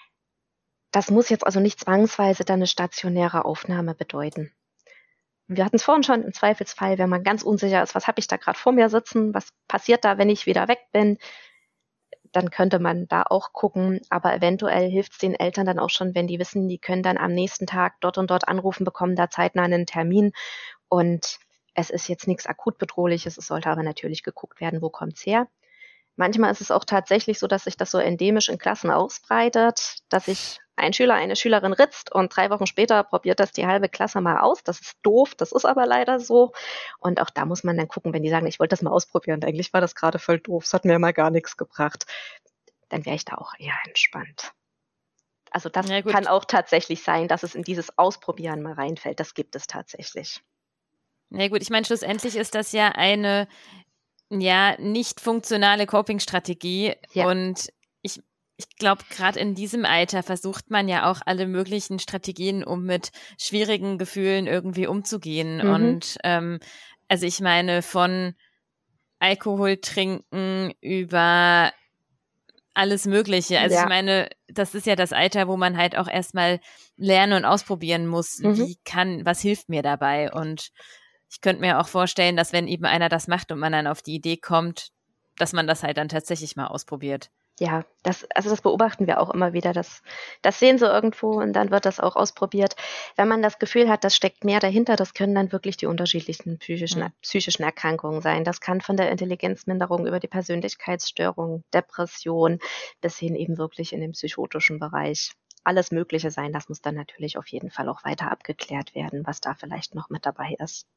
Das muss jetzt also nicht zwangsweise dann eine stationäre Aufnahme bedeuten. Wir hatten es vorhin schon, im Zweifelsfall, wenn man ganz unsicher ist, was habe ich da gerade vor mir sitzen, was passiert da, wenn ich wieder weg bin, dann könnte man da auch gucken, aber eventuell hilft es den Eltern dann auch schon, wenn die wissen, die können dann am nächsten Tag dort und dort anrufen, bekommen da zeitnah einen Termin und es ist jetzt nichts akut Bedrohliches, es sollte aber natürlich geguckt werden, wo kommt's her. Manchmal ist es auch tatsächlich so, dass sich das so endemisch in Klassen ausbreitet, dass sich ein Schüler, eine Schülerin ritzt und drei Wochen später probiert das die halbe Klasse mal aus. Das ist doof, das ist aber leider so. Und auch da muss man dann gucken, wenn die sagen, ich wollte das mal ausprobieren, eigentlich war das gerade voll doof, es hat mir mal gar nichts gebracht, dann wäre ich da auch eher entspannt. Also das Ja, gut. kann auch tatsächlich sein, dass es in dieses Ausprobieren mal reinfällt. Das gibt es tatsächlich. Ja gut, ich meine, schlussendlich ist das ja eine ja nicht funktionale Coping-Strategie Ja. und ich Ich glaube, gerade in diesem Alter versucht man ja auch alle möglichen Strategien, um mit schwierigen Gefühlen irgendwie umzugehen. Mhm. Und ähm, also ich meine, von Alkohol trinken über alles Mögliche. Also Ja. ich meine, das ist ja das Alter, wo man halt auch erstmal lernen und ausprobieren muss, Mhm. wie kann, was hilft mir dabei. Und ich könnte mir auch vorstellen, dass wenn eben einer das macht und man dann auf die Idee kommt, dass man das halt dann tatsächlich mal ausprobiert. Ja, das, also das beobachten wir auch immer wieder. Das, das sehen sie irgendwo und dann wird das auch ausprobiert. Wenn man das Gefühl hat, das steckt mehr dahinter, das können dann wirklich die unterschiedlichsten psychischen, Hm. psychischen Erkrankungen sein. Das kann von der Intelligenzminderung über die Persönlichkeitsstörung, Depression bis hin eben wirklich in den psychotischen Bereich. Alles Mögliche sein. Das muss dann natürlich auf jeden Fall auch weiter abgeklärt werden, was da vielleicht noch mit dabei ist.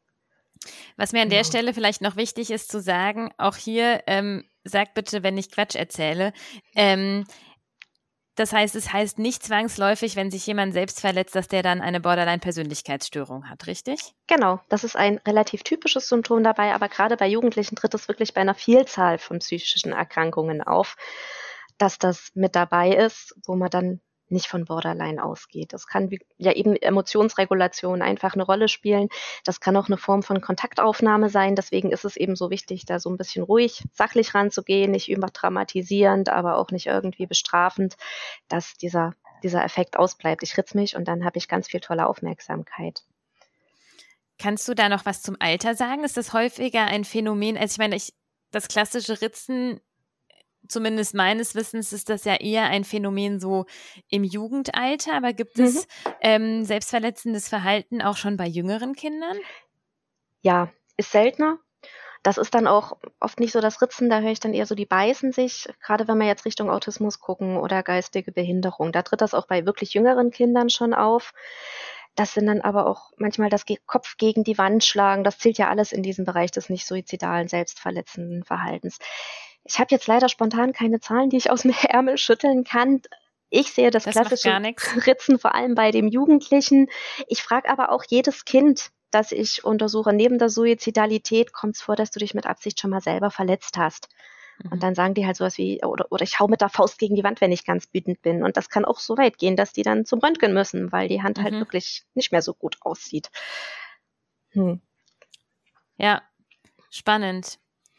Was mir an der Ja. Stelle vielleicht noch wichtig ist zu sagen, auch hier, ähm, sag bitte, wenn ich Quatsch erzähle, ähm, das heißt, es heißt nicht zwangsläufig, wenn sich jemand selbst verletzt, dass der dann eine Borderline-Persönlichkeitsstörung hat, richtig? Genau, das ist ein relativ typisches Symptom dabei, aber gerade bei Jugendlichen tritt es wirklich bei einer Vielzahl von psychischen Erkrankungen auf, dass das mit dabei ist, wo man dann nicht von Borderline ausgeht. Das kann wie, ja eben Emotionsregulation einfach eine Rolle spielen. Das kann auch eine Form von Kontaktaufnahme sein. Deswegen ist es eben so wichtig, da so ein bisschen ruhig, sachlich ranzugehen, nicht überdramatisierend, aber auch nicht irgendwie bestrafend, dass dieser, dieser Effekt ausbleibt. Ich ritz mich und dann habe ich ganz viel tolle Aufmerksamkeit. Kannst du da noch was zum Alter sagen? Ist das häufiger ein Phänomen? Also ich meine, ich, das klassische Ritzen, zumindest meines Wissens, ist das ja eher ein Phänomen so im Jugendalter, aber gibt Mhm. es ähm, selbstverletzendes Verhalten auch schon bei jüngeren Kindern? Ja, ist seltener. Das ist dann auch oft nicht so das Ritzen, da höre ich dann eher so, die beißen sich, gerade wenn wir jetzt Richtung Autismus gucken oder geistige Behinderung. Da tritt das auch bei wirklich jüngeren Kindern schon auf. Das sind dann aber auch manchmal das Ge- Kopf gegen die Wand schlagen. Das zählt ja alles in diesen Bereich des nicht suizidalen, selbstverletzenden Verhaltens. Ich habe jetzt leider spontan keine Zahlen, die ich aus dem Ärmel schütteln kann. Ich sehe das, Das macht klassische gar nichts. Ritzen vor allem bei dem Jugendlichen. Ich frage aber auch jedes Kind, das ich untersuche, neben der Suizidalität kommt es vor, dass du dich mit Absicht schon mal selber verletzt hast. Mhm. Und dann sagen die halt sowas wie, oder, oder ich hau mit der Faust gegen die Wand, wenn ich ganz wütend bin. Und das kann auch so weit gehen, dass die dann zum Röntgen müssen, weil die Hand halt Mhm. wirklich nicht mehr so gut aussieht. Hm. Ja, spannend.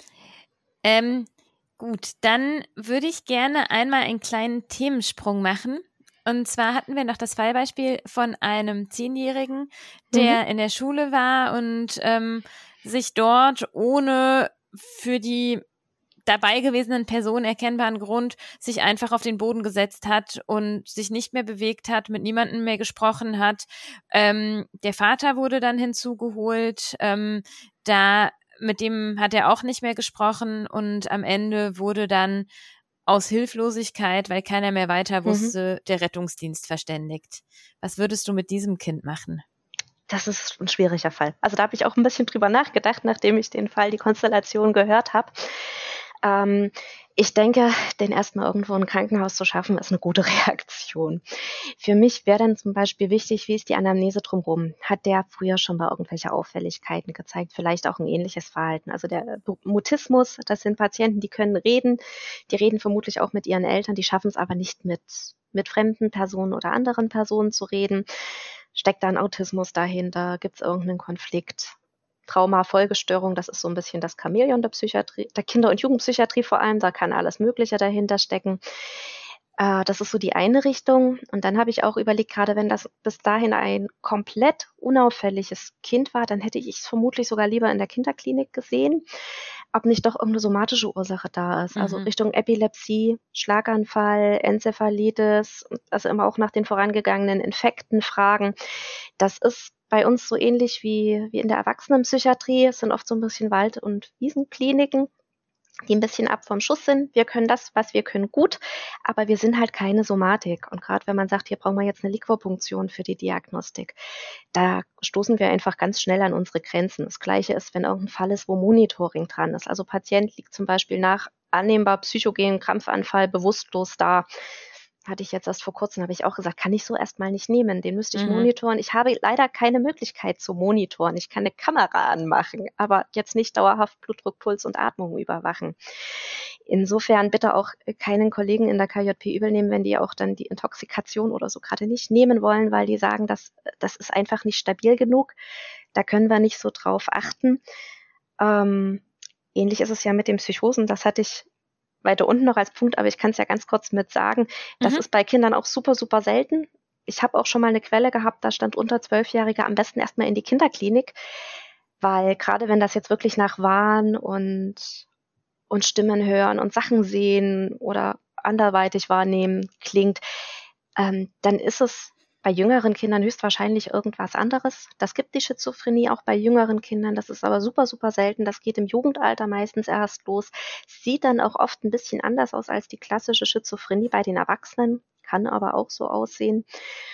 Ähm, gut, dann würde ich gerne einmal einen kleinen Themensprung machen. Und zwar hatten wir noch das Fallbeispiel von einem Zehnjährigen, der Mhm. in der Schule war und ähm, sich dort ohne für die dabei gewesenen Person erkennbaren Grund sich einfach auf den Boden gesetzt hat und sich nicht mehr bewegt hat, mit niemandem mehr gesprochen hat. Ähm, der Vater wurde dann hinzugeholt, ähm, da mit dem hat er auch nicht mehr gesprochen und am Ende wurde dann aus Hilflosigkeit, weil keiner mehr weiter wusste, mhm. der Rettungsdienst verständigt. Was würdest du mit diesem Kind machen? Das ist ein schwieriger Fall. Also da habe ich auch ein bisschen drüber nachgedacht, nachdem ich den Fall, die Konstellation gehört habe. Ähm, ich denke, den erstmal irgendwo ein Krankenhaus zu schaffen, ist eine gute Reaktion. Für mich wäre dann zum Beispiel wichtig, wie ist die Anamnese drumherum? Hat der früher schon mal irgendwelche Auffälligkeiten gezeigt? Vielleicht auch ein ähnliches Verhalten? Also der Mutismus, das sind Patienten, die können reden, die reden vermutlich auch mit ihren Eltern, die schaffen es aber nicht mit, mit fremden Personen oder anderen Personen zu reden. Steckt da ein Autismus dahinter? Gibt es irgendeinen Konflikt? Trauma, Folgestörung, das ist so ein bisschen das Chamäleon der Psychiatrie, der Kinder- und Jugendpsychiatrie vor allem, da kann alles Mögliche dahinter stecken. Äh, das ist so die eine Richtung. Und dann habe ich auch überlegt, gerade wenn das bis dahin ein komplett unauffälliges Kind war, dann hätte ich es vermutlich sogar lieber in der Kinderklinik gesehen, ob nicht doch irgendeine somatische Ursache da ist. Mhm. Also Richtung Epilepsie, Schlaganfall, Enzephalitis, also immer auch nach den vorangegangenen Infekten fragen. Das ist bei uns so ähnlich wie, wie in der Erwachsenenpsychiatrie. Es sind oft so ein bisschen Wald- und Wiesenkliniken, die ein bisschen ab vom Schuss sind. Wir können das, was wir können, gut, aber wir sind halt keine Somatik. Und gerade wenn man sagt, hier brauchen wir jetzt eine Liquorpunktion für die Diagnostik, da stoßen wir einfach ganz schnell an unsere Grenzen. Das Gleiche ist, wenn irgendein Fall ist, wo Monitoring dran ist. Also Patient liegt zum Beispiel nach annehmbar psychogenen Krampfanfall bewusstlos da. Hatte ich jetzt erst vor kurzem, habe ich auch gesagt, kann ich so erstmal nicht nehmen, den müsste ich mhm. monitoren. Ich habe leider keine Möglichkeit zu monitoren. Ich kann eine Kamera anmachen, aber jetzt nicht dauerhaft Blutdruck, Puls und Atmung überwachen. Insofern bitte auch keinen Kollegen in der K J P übel nehmen, wenn die auch dann die Intoxikation oder so gerade nicht nehmen wollen, weil die sagen, das, das ist einfach nicht stabil genug. Da können wir nicht so drauf achten. Ähm, ähnlich ist es ja mit den Psychosen. Das hatte ich weiter unten noch als Punkt, aber ich kann es ja ganz kurz mit sagen. Das mhm. ist bei Kindern auch super, super selten. Ich habe auch schon mal eine Quelle gehabt, da stand unter Zwölfjährige am besten erstmal in die Kinderklinik, weil gerade wenn das jetzt wirklich nach Wahn und, und Stimmen hören und Sachen sehen oder anderweitig wahrnehmen klingt, ähm, dann ist es bei jüngeren Kindern höchstwahrscheinlich irgendwas anderes. Das gibt die Schizophrenie auch bei jüngeren Kindern. Das ist aber super, super selten. Das geht im Jugendalter meistens erst los. Sieht dann auch oft ein bisschen anders aus als die klassische Schizophrenie bei den Erwachsenen. Kann aber auch so aussehen.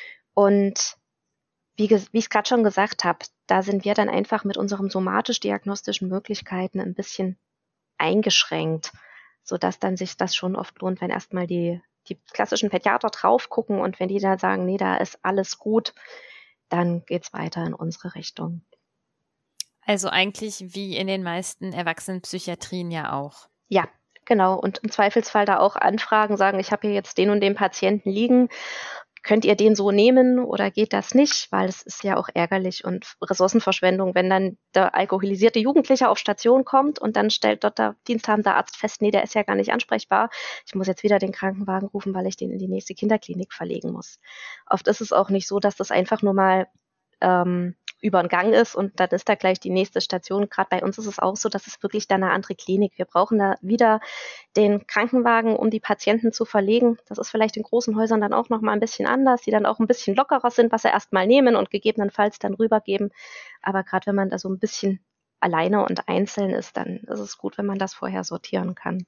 Und wie, wie ich es gerade schon gesagt habe, da sind wir dann einfach mit unseren somatisch-diagnostischen Möglichkeiten ein bisschen eingeschränkt, sodass dann sich das schon oft lohnt, wenn erstmal die die klassischen Pädiater drauf gucken und wenn die dann sagen, nee, da ist alles gut, dann geht's weiter in unsere Richtung. Also eigentlich wie in den meisten Erwachsenenpsychiatrien ja auch. Ja, genau. Und im Zweifelsfall da auch anfragen, sagen, ich habe hier jetzt den und den Patienten liegen. Könnt ihr den so nehmen oder geht das nicht? Weil es ist ja auch ärgerlich und Ressourcenverschwendung, wenn dann der alkoholisierte Jugendliche auf Station kommt und dann stellt dort der diensthabende Arzt fest, nee, der ist ja gar nicht ansprechbar. Ich muss jetzt wieder den Krankenwagen rufen, weil ich den in die nächste Kinderklinik verlegen muss. Oft ist es auch nicht so, dass das einfach nur mal ähm, über den Gang ist und dann ist da gleich die nächste Station. Gerade bei uns ist es auch so, dass es wirklich dann eine andere Klinik. Wir brauchen da wieder den Krankenwagen, um die Patienten zu verlegen. Das ist vielleicht in großen Häusern dann auch noch mal ein bisschen anders, die dann auch ein bisschen lockerer sind, was sie erstmal nehmen und gegebenenfalls dann rübergeben. Aber gerade wenn man da so ein bisschen alleine und einzeln ist, dann ist es gut, wenn man das vorher sortieren kann.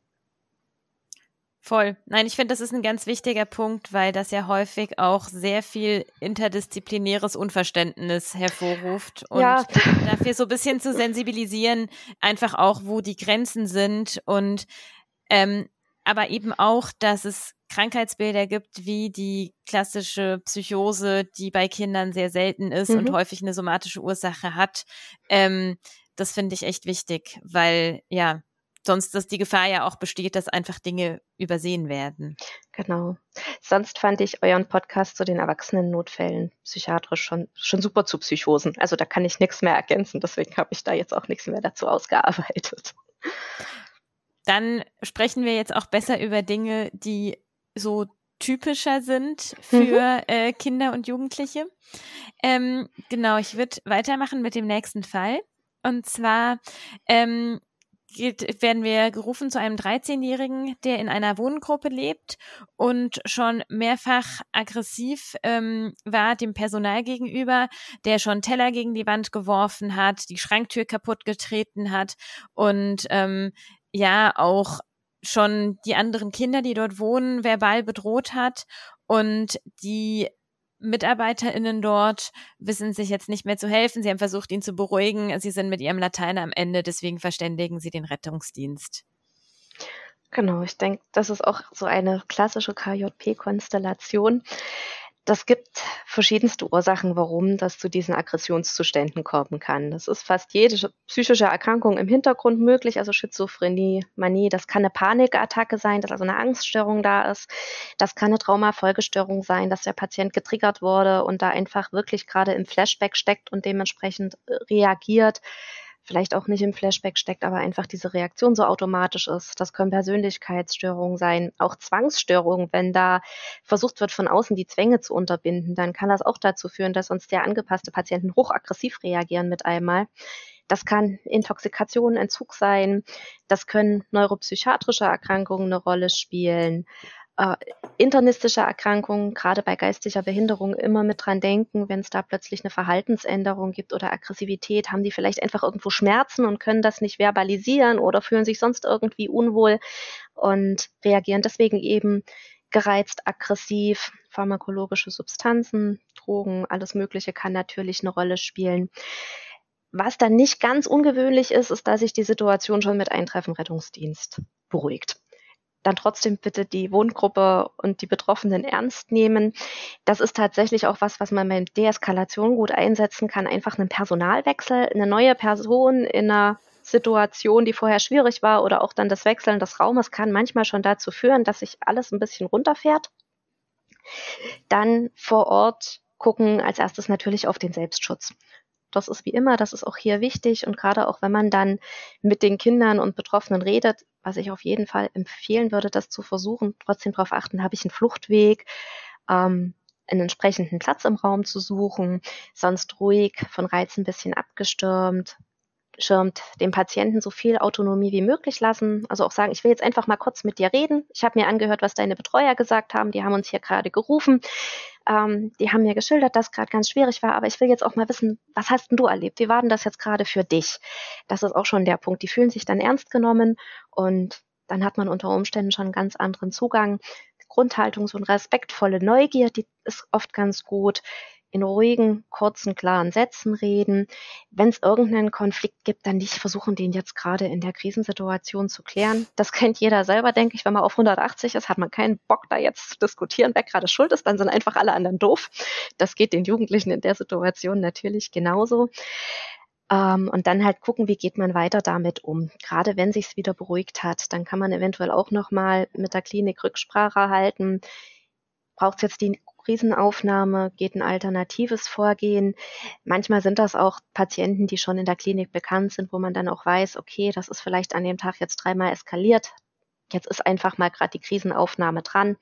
Voll. Nein, ich finde, das ist ein ganz wichtiger Punkt, weil das ja häufig auch sehr viel interdisziplinäres Unverständnis hervorruft und ja. dafür so ein bisschen zu sensibilisieren, einfach auch, wo die Grenzen sind und ähm, aber eben auch, dass es Krankheitsbilder gibt, wie die klassische Psychose, die bei Kindern sehr selten ist mhm. und häufig eine somatische Ursache hat. Ähm, das finde ich echt wichtig, weil ja, sonst dass die Gefahr ja auch besteht, dass einfach Dinge übersehen werden. Genau. Sonst fand ich euren Podcast zu den Erwachsenennotfällen psychiatrisch schon, schon super zu Psychosen. Also da kann ich nichts mehr ergänzen, deswegen habe ich da jetzt auch nichts mehr dazu ausgearbeitet. Dann sprechen wir jetzt auch besser über Dinge, die so typischer sind für mhm. äh, Kinder und Jugendliche. Ähm, genau, ich würde weitermachen mit dem nächsten Fall. Und zwar ähm, geht, werden wir gerufen zu einem dreizehnjährigen, der in einer Wohngruppe lebt und schon mehrfach aggressiv ähm, war dem Personal gegenüber, der schon Teller gegen die Wand geworfen hat, die Schranktür kaputt getreten hat und ähm, ja auch schon die anderen Kinder, die dort wohnen, verbal bedroht hat. Und die MitarbeiterInnen dort wissen sich jetzt nicht mehr zu helfen. Sie haben versucht, ihn zu beruhigen. Sie sind mit ihrem Latein am Ende, deswegen verständigen sie den Rettungsdienst. Genau, ich denke, das ist auch so eine klassische K J P-Konstellation. Das gibt verschiedenste Ursachen, warum das zu diesen Aggressionszuständen kommen kann. Das ist fast jede psychische Erkrankung im Hintergrund möglich, also Schizophrenie, Manie. Das kann eine Panikattacke sein, dass also eine Angststörung da ist. Das kann eine Traumafolgestörung sein, dass der Patient getriggert wurde und da einfach wirklich gerade im Flashback steckt und dementsprechend reagiert. Vielleicht auch nicht im Flashback steckt, aber einfach diese Reaktion so automatisch ist. Das können Persönlichkeitsstörungen sein, auch Zwangsstörungen. Wenn da versucht wird, von außen die Zwänge zu unterbinden, dann kann das auch dazu führen, dass sonst sehr angepasste Patienten hochaggressiv reagieren mit einmal. Das kann Intoxikation, Entzug sein. Das können neuropsychiatrische Erkrankungen eine Rolle spielen. Äh, internistische Erkrankungen, gerade bei geistiger Behinderung, immer mit dran denken, wenn es da plötzlich eine Verhaltensänderung gibt oder Aggressivität, haben die vielleicht einfach irgendwo Schmerzen und können das nicht verbalisieren oder fühlen sich sonst irgendwie unwohl und reagieren deswegen eben gereizt, aggressiv. Pharmakologische Substanzen, Drogen, alles Mögliche kann natürlich eine Rolle spielen. Was dann nicht ganz ungewöhnlich ist, ist, dass sich die Situation schon mit Eintreffen Rettungsdienst beruhigt. Dann trotzdem bitte die Wohngruppe und die Betroffenen ernst nehmen. Das ist tatsächlich auch was, was man bei Deeskalation gut einsetzen kann. Einfach einen Personalwechsel, eine neue Person in einer Situation, die vorher schwierig war, oder auch dann das Wechseln des Raumes kann manchmal schon dazu führen, dass sich alles ein bisschen runterfährt. Dann vor Ort gucken als erstes natürlich auf den Selbstschutz. Das ist wie immer, das ist auch hier wichtig und gerade auch, wenn man dann mit den Kindern und Betroffenen redet, was ich auf jeden Fall empfehlen würde, das zu versuchen, trotzdem darauf achten, habe ich einen Fluchtweg, ähm, einen entsprechenden Platz im Raum zu suchen, sonst ruhig, von Reizen ein bisschen abgestürmt, schirmt dem Patienten so viel Autonomie wie möglich lassen. Also auch sagen, ich will jetzt einfach mal kurz mit dir reden. Ich habe mir angehört, was deine Betreuer gesagt haben. Die haben uns hier gerade gerufen. Ähm, die haben mir geschildert, dass gerade ganz schwierig war. Aber ich will jetzt auch mal wissen, was hast denn du erlebt? Wie war denn das jetzt gerade für dich? Das ist auch schon der Punkt. Die fühlen sich dann ernst genommen und dann hat man unter Umständen schon einen ganz anderen Zugang. Grundhaltung, so eine respektvolle Neugier, die ist oft ganz gut. In ruhigen, kurzen, klaren Sätzen reden. Wenn es irgendeinen Konflikt gibt, dann nicht versuchen, den jetzt gerade in der Krisensituation zu klären. Das kennt jeder selber, denke ich. Wenn man auf hundertachtzig ist, hat man keinen Bock, da jetzt zu diskutieren, wer gerade schuld ist. Dann sind einfach alle anderen doof. Das geht den Jugendlichen in der Situation natürlich genauso. Ähm, und dann halt gucken, wie geht man weiter damit um. Gerade wenn sich's wieder beruhigt hat, dann kann man eventuell auch nochmal mit der Klinik Rücksprache halten. Braucht es jetzt die Krisenaufnahme, geht ein alternatives Vorgehen. Manchmal sind das auch Patienten, die schon in der Klinik bekannt sind, wo man dann auch weiß, okay, das ist vielleicht an dem Tag jetzt dreimal eskaliert. Jetzt ist einfach mal gerade die Krisenaufnahme dran.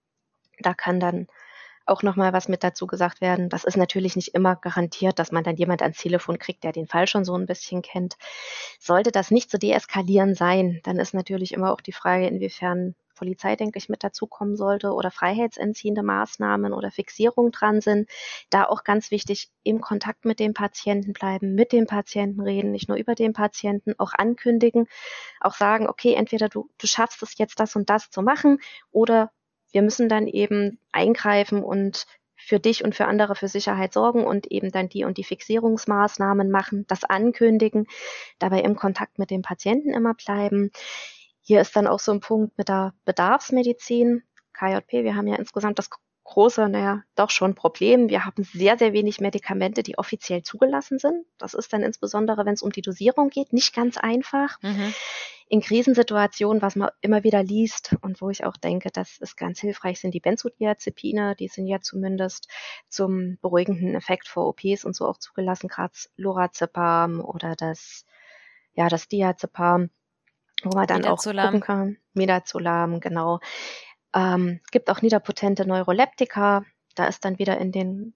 Da kann dann auch nochmal was mit dazu gesagt werden. Das ist natürlich nicht immer garantiert, dass man dann jemand ans Telefon kriegt, der den Fall schon so ein bisschen kennt. Sollte das nicht zu deeskalieren sein, dann ist natürlich immer auch die Frage, inwiefern Polizei, denke ich, mit dazukommen sollte oder freiheitsentziehende Maßnahmen oder Fixierung dran sind. Da auch ganz wichtig, im Kontakt mit dem Patienten bleiben, mit dem Patienten reden, nicht nur über den Patienten, auch ankündigen, auch sagen, okay, entweder du, du schaffst es jetzt, das und das zu machen, oder wir müssen dann eben eingreifen und für dich und für andere für Sicherheit sorgen und eben dann die und die Fixierungsmaßnahmen machen, das ankündigen, dabei im Kontakt mit dem Patienten immer bleiben. Hier ist dann auch so ein Punkt mit der Bedarfsmedizin, K J P. Wir haben ja insgesamt das große, naja, doch schon Problem. Wir haben sehr, sehr wenig Medikamente, die offiziell zugelassen sind. Das ist dann insbesondere, wenn es um die Dosierung geht, nicht ganz einfach. Mhm. In Krisensituationen, was man immer wieder liest und wo ich auch denke, dass es ganz hilfreich sind, die Benzodiazepine, die sind ja zumindest zum beruhigenden Effekt vor O Ps und so auch zugelassen, gerade Lorazepam oder das, ja, das Diazepam, wo man dann auch gucken kann. Midazolam, genau. Ähm, gibt auch niederpotente Neuroleptika. Da ist dann wieder in den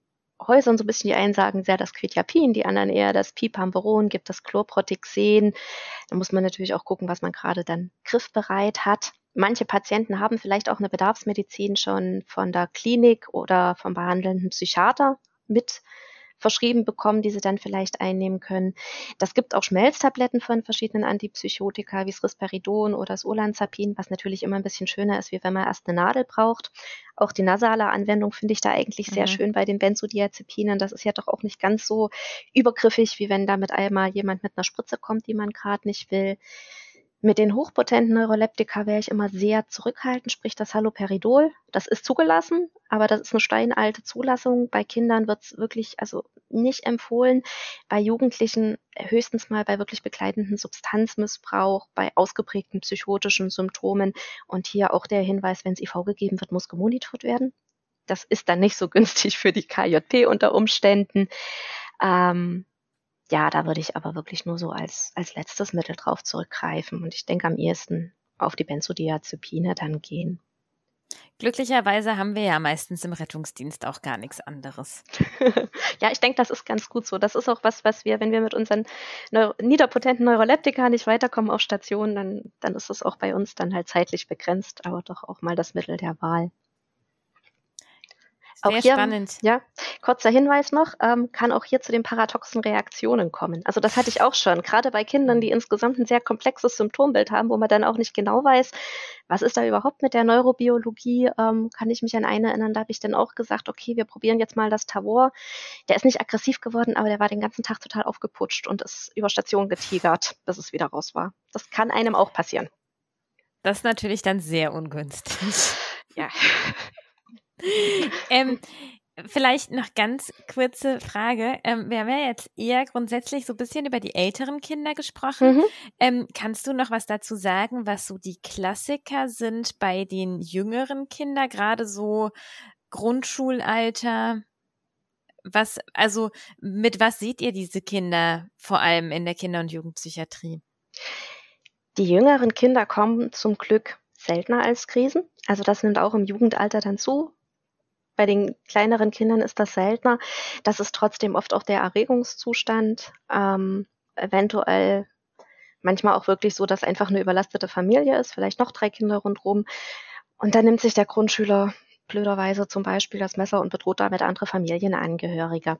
Häusern so ein bisschen, die einen sagen sehr das Quetiapin, die anderen eher das Pipamberon, gibt das Chlorprotixen. Da muss man natürlich auch gucken, was man gerade dann griffbereit hat. Manche Patienten haben vielleicht auch eine Bedarfsmedizin schon von der Klinik oder vom behandelnden Psychiater mit verschrieben bekommen, die sie dann vielleicht einnehmen können. Das gibt auch Schmelztabletten von verschiedenen Antipsychotika, wie das Risperidon oder das Olanzapin, was natürlich immer ein bisschen schöner ist, wie wenn man erst eine Nadel braucht. Auch die nasale Anwendung finde ich da eigentlich sehr Mhm. schön bei den Benzodiazepinen. Das ist ja doch auch nicht ganz so übergriffig, wie wenn da mit einmal jemand mit einer Spritze kommt, die man gerade nicht will. Mit den hochpotenten Neuroleptika wäre ich immer sehr zurückhaltend, sprich das Haloperidol. Das ist zugelassen, aber das ist eine steinalte Zulassung. Bei Kindern wird es wirklich also nicht empfohlen. Bei Jugendlichen höchstens mal bei wirklich begleitenden Substanzmissbrauch, bei ausgeprägten psychotischen Symptomen. Und hier auch der Hinweis, wenn es I V gegeben wird, muss gemonitort werden. Das ist dann nicht so günstig für die K J P unter Umständen. Ähm, Ja, da würde ich aber wirklich nur so als, als letztes Mittel drauf zurückgreifen und ich denke am ehesten auf die Benzodiazepine dann gehen. Glücklicherweise haben wir ja meistens im Rettungsdienst auch gar nichts anderes. Ja, ich denke, das ist ganz gut so. Das ist auch was, was wir, wenn wir mit unseren Neu- niederpotenten Neuroleptika nicht weiterkommen auf Station, dann, dann ist es auch bei uns dann halt zeitlich begrenzt, aber doch auch mal das Mittel der Wahl. Auch Sehr hier, spannend. ja, kurzer Hinweis noch, ähm, kann auch hier zu den paradoxen Reaktionen kommen. Also das hatte ich auch schon, gerade bei Kindern, die insgesamt ein sehr komplexes Symptombild haben, wo man dann auch nicht genau weiß, was ist da überhaupt mit der Neurobiologie, ähm, kann ich mich an eine erinnern, da habe ich dann auch gesagt, okay, wir probieren jetzt mal das Tavor. Der ist nicht aggressiv geworden, aber der war den ganzen Tag total aufgeputscht und ist über Station getigert, bis es wieder raus war. Das kann einem auch passieren. Das ist natürlich dann sehr ungünstig. Ja. ähm, vielleicht noch ganz kurze Frage. Ähm, wir haben ja jetzt eher grundsätzlich so ein bisschen über die älteren Kinder gesprochen. Mhm. Ähm, kannst du noch was dazu sagen, was so die Klassiker sind bei den jüngeren Kindern, gerade so Grundschulalter? Was, also mit was seht ihr diese Kinder vor allem in der Kinder- und Jugendpsychiatrie? Die jüngeren Kinder kommen zum Glück seltener als Krisen. Also das nimmt auch im Jugendalter dann zu. Bei den kleineren Kindern ist das seltener. Das ist trotzdem oft auch der Erregungszustand. Ähm, eventuell manchmal auch wirklich so, dass einfach eine überlastete Familie ist, vielleicht noch drei Kinder rundherum. Und dann nimmt sich der Grundschüler blöderweise zum Beispiel das Messer und bedroht damit andere Familienangehörige.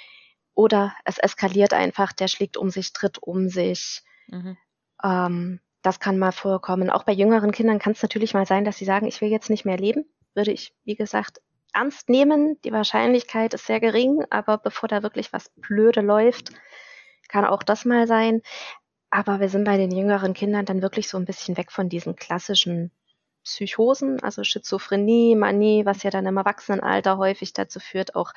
Oder es eskaliert einfach, der schlägt um sich, tritt um sich. Mhm. Ähm, das kann mal vorkommen. Auch bei jüngeren Kindern kann es natürlich mal sein, dass sie sagen, ich will jetzt nicht mehr leben. Würde ich, wie gesagt, ernst nehmen. Die Wahrscheinlichkeit ist sehr gering, aber bevor da wirklich was blöde läuft, kann auch das mal sein. Aber wir sind bei den jüngeren Kindern dann wirklich so ein bisschen weg von diesen klassischen Psychosen, also Schizophrenie, Manie, was ja dann im Erwachsenenalter häufig dazu führt, auch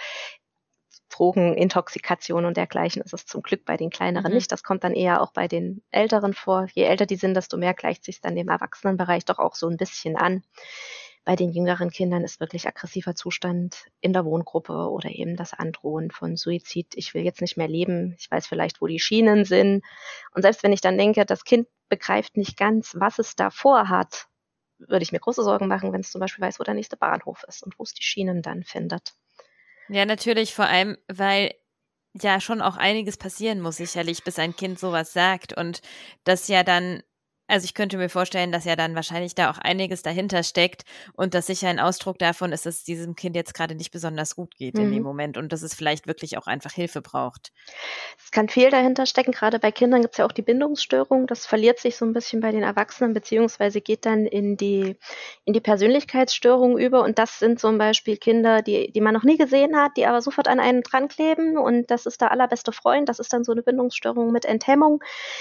Drogenintoxikation und dergleichen ist es zum Glück bei den kleineren Mhm. nicht. Das kommt dann eher auch bei den Älteren vor. Je älter die sind, desto mehr gleicht sich dann dem Erwachsenenbereich doch auch so ein bisschen an. Bei den jüngeren Kindern ist wirklich aggressiver Zustand in der Wohngruppe oder eben das Androhen von Suizid. Ich will jetzt nicht mehr leben. Ich weiß vielleicht, wo die Schienen sind. Und selbst wenn ich dann denke, das Kind begreift nicht ganz, was es da vorhat, würde ich mir große Sorgen machen, wenn es zum Beispiel weiß, wo der nächste Bahnhof ist und wo es die Schienen dann findet. Ja, natürlich, vor allem, weil ja schon auch einiges passieren muss, sicherlich, bis ein Kind sowas sagt. Und das ja dann, also ich könnte mir vorstellen, dass ja dann wahrscheinlich da auch einiges dahinter steckt und dass sicher ein Ausdruck davon ist, dass es diesem Kind jetzt gerade nicht besonders gut geht mhm. in dem Moment und dass es vielleicht wirklich auch einfach Hilfe braucht. Es kann viel dahinter stecken. Gerade bei Kindern gibt es ja auch die Bindungsstörung. Das verliert sich so ein bisschen bei den Erwachsenen, beziehungsweise geht dann in die, in die Persönlichkeitsstörung über. Und das sind zum Beispiel Kinder, die, die man noch nie gesehen hat, die aber sofort an einen dran kleben. Und das ist der allerbeste Freund. Das ist dann so eine Bindungsstörung mit Enthemmung.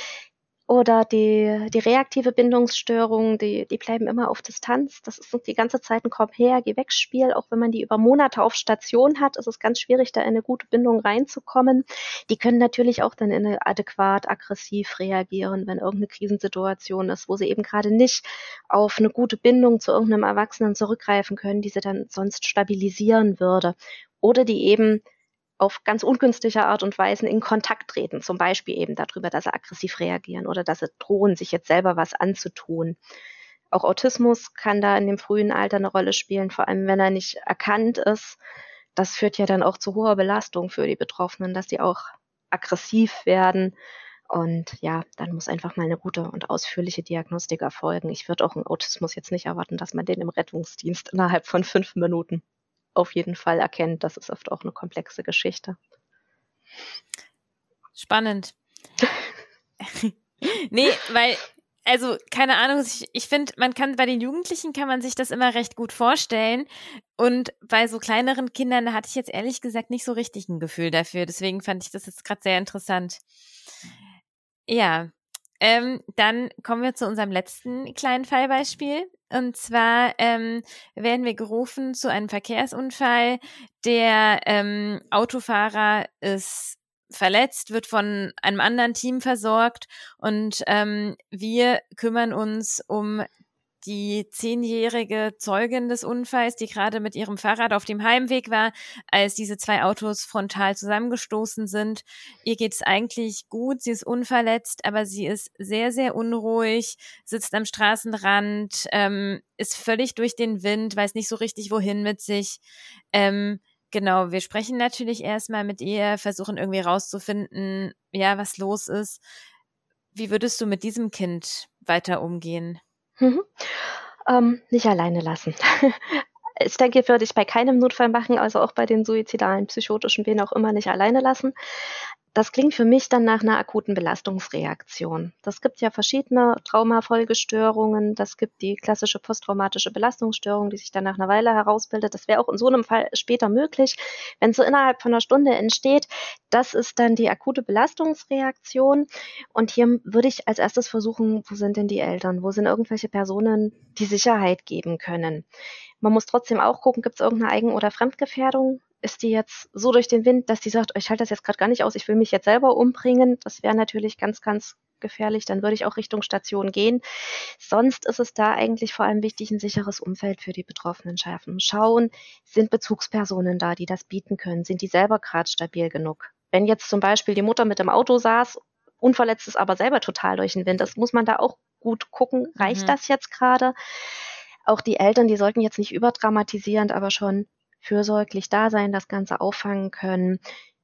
Oder die, die reaktive Bindungsstörung, die, die bleiben immer auf Distanz. Das ist die ganze Zeit ein Komm-her-Geh-weg-Spiel. Auch wenn man die über Monate auf Station hat, ist es ganz schwierig, da in eine gute Bindung reinzukommen. Die können natürlich auch dann in eine adäquat aggressiv reagieren, wenn irgendeine Krisensituation ist, wo sie eben gerade nicht auf eine gute Bindung zu irgendeinem Erwachsenen zurückgreifen können, die sie dann sonst stabilisieren würde. Oder die eben auf ganz ungünstige Art und Weise in Kontakt treten, zum Beispiel eben darüber, dass sie aggressiv reagieren oder dass sie drohen, sich jetzt selber was anzutun. Auch Autismus kann da in dem frühen Alter eine Rolle spielen, vor allem wenn er nicht erkannt ist. das führt ja dann auch zu hoher Belastung für die Betroffenen, dass sie auch aggressiv werden. Und ja, dann muss einfach mal eine gute und ausführliche Diagnostik erfolgen. Ich würde auch im Autismus jetzt nicht erwarten, dass man den im Rettungsdienst innerhalb von fünf Minuten auf jeden Fall erkennt. Das ist oft auch eine komplexe Geschichte. Spannend. Nee, weil, also keine Ahnung, ich, ich finde, man kann bei den Jugendlichen kann man sich das immer recht gut vorstellen und bei so kleineren Kindern hatte ich jetzt ehrlich gesagt nicht so richtig ein Gefühl dafür, deswegen fand ich das jetzt gerade sehr interessant. Ja, ähm, dann kommen wir zu unserem letzten kleinen Fallbeispiel. Und zwar ähm, werden wir gerufen zu einem Verkehrsunfall. Der ähm, Autofahrer ist verletzt, wird von einem anderen Team versorgt und ähm, wir kümmern uns um die zehnjährige Zeugin des Unfalls, die gerade mit ihrem Fahrrad auf dem Heimweg war, als diese zwei Autos frontal zusammengestoßen sind. Ihr geht es eigentlich gut, sie ist unverletzt, aber sie ist sehr, sehr unruhig, sitzt am Straßenrand, ähm, ist völlig durch den Wind, weiß nicht so richtig, wohin mit sich. Ähm, genau, wir sprechen natürlich erstmal mit ihr, versuchen irgendwie rauszufinden, ja, was los ist. Wie würdest du mit diesem Kind weiter umgehen? Mhm. Ähm, nicht alleine lassen. Ich denke, würde ich bei keinem Notfall machen, also auch bei den suizidalen, psychotischen, wen auch immer, nicht alleine lassen. Das klingt für mich dann nach einer akuten Belastungsreaktion. Das gibt ja verschiedene Traumafolgestörungen. Das gibt die klassische posttraumatische Belastungsstörung, die sich dann nach einer Weile herausbildet. Das wäre auch in so einem Fall später möglich, wenn es so innerhalb von einer Stunde entsteht. Das ist dann die akute Belastungsreaktion. Und hier würde ich als erstes versuchen, wo sind denn die Eltern? Wo sind irgendwelche Personen, die Sicherheit geben können? Man muss trotzdem auch gucken, gibt es irgendeine Eigen- oder Fremdgefährdung? Ist die jetzt so durch den Wind, dass die sagt, ich halte das jetzt gerade gar nicht aus, ich will mich jetzt selber umbringen? Das wäre natürlich ganz, ganz gefährlich. Dann würde ich auch Richtung Station gehen. Sonst ist es da eigentlich vor allem wichtig, ein sicheres Umfeld für die Betroffenen schaffen. Schauen, sind Bezugspersonen da, die das bieten können? Sind die selber gerade stabil genug? Wenn jetzt zum Beispiel die Mutter mit dem Auto saß, unverletzt ist, aber selber total durch den Wind, das muss man da auch gut gucken. Reicht Mhm. das jetzt gerade? Auch die Eltern, die sollten jetzt nicht überdramatisierend, aber schon fürsorglich da sein, das Ganze auffangen können.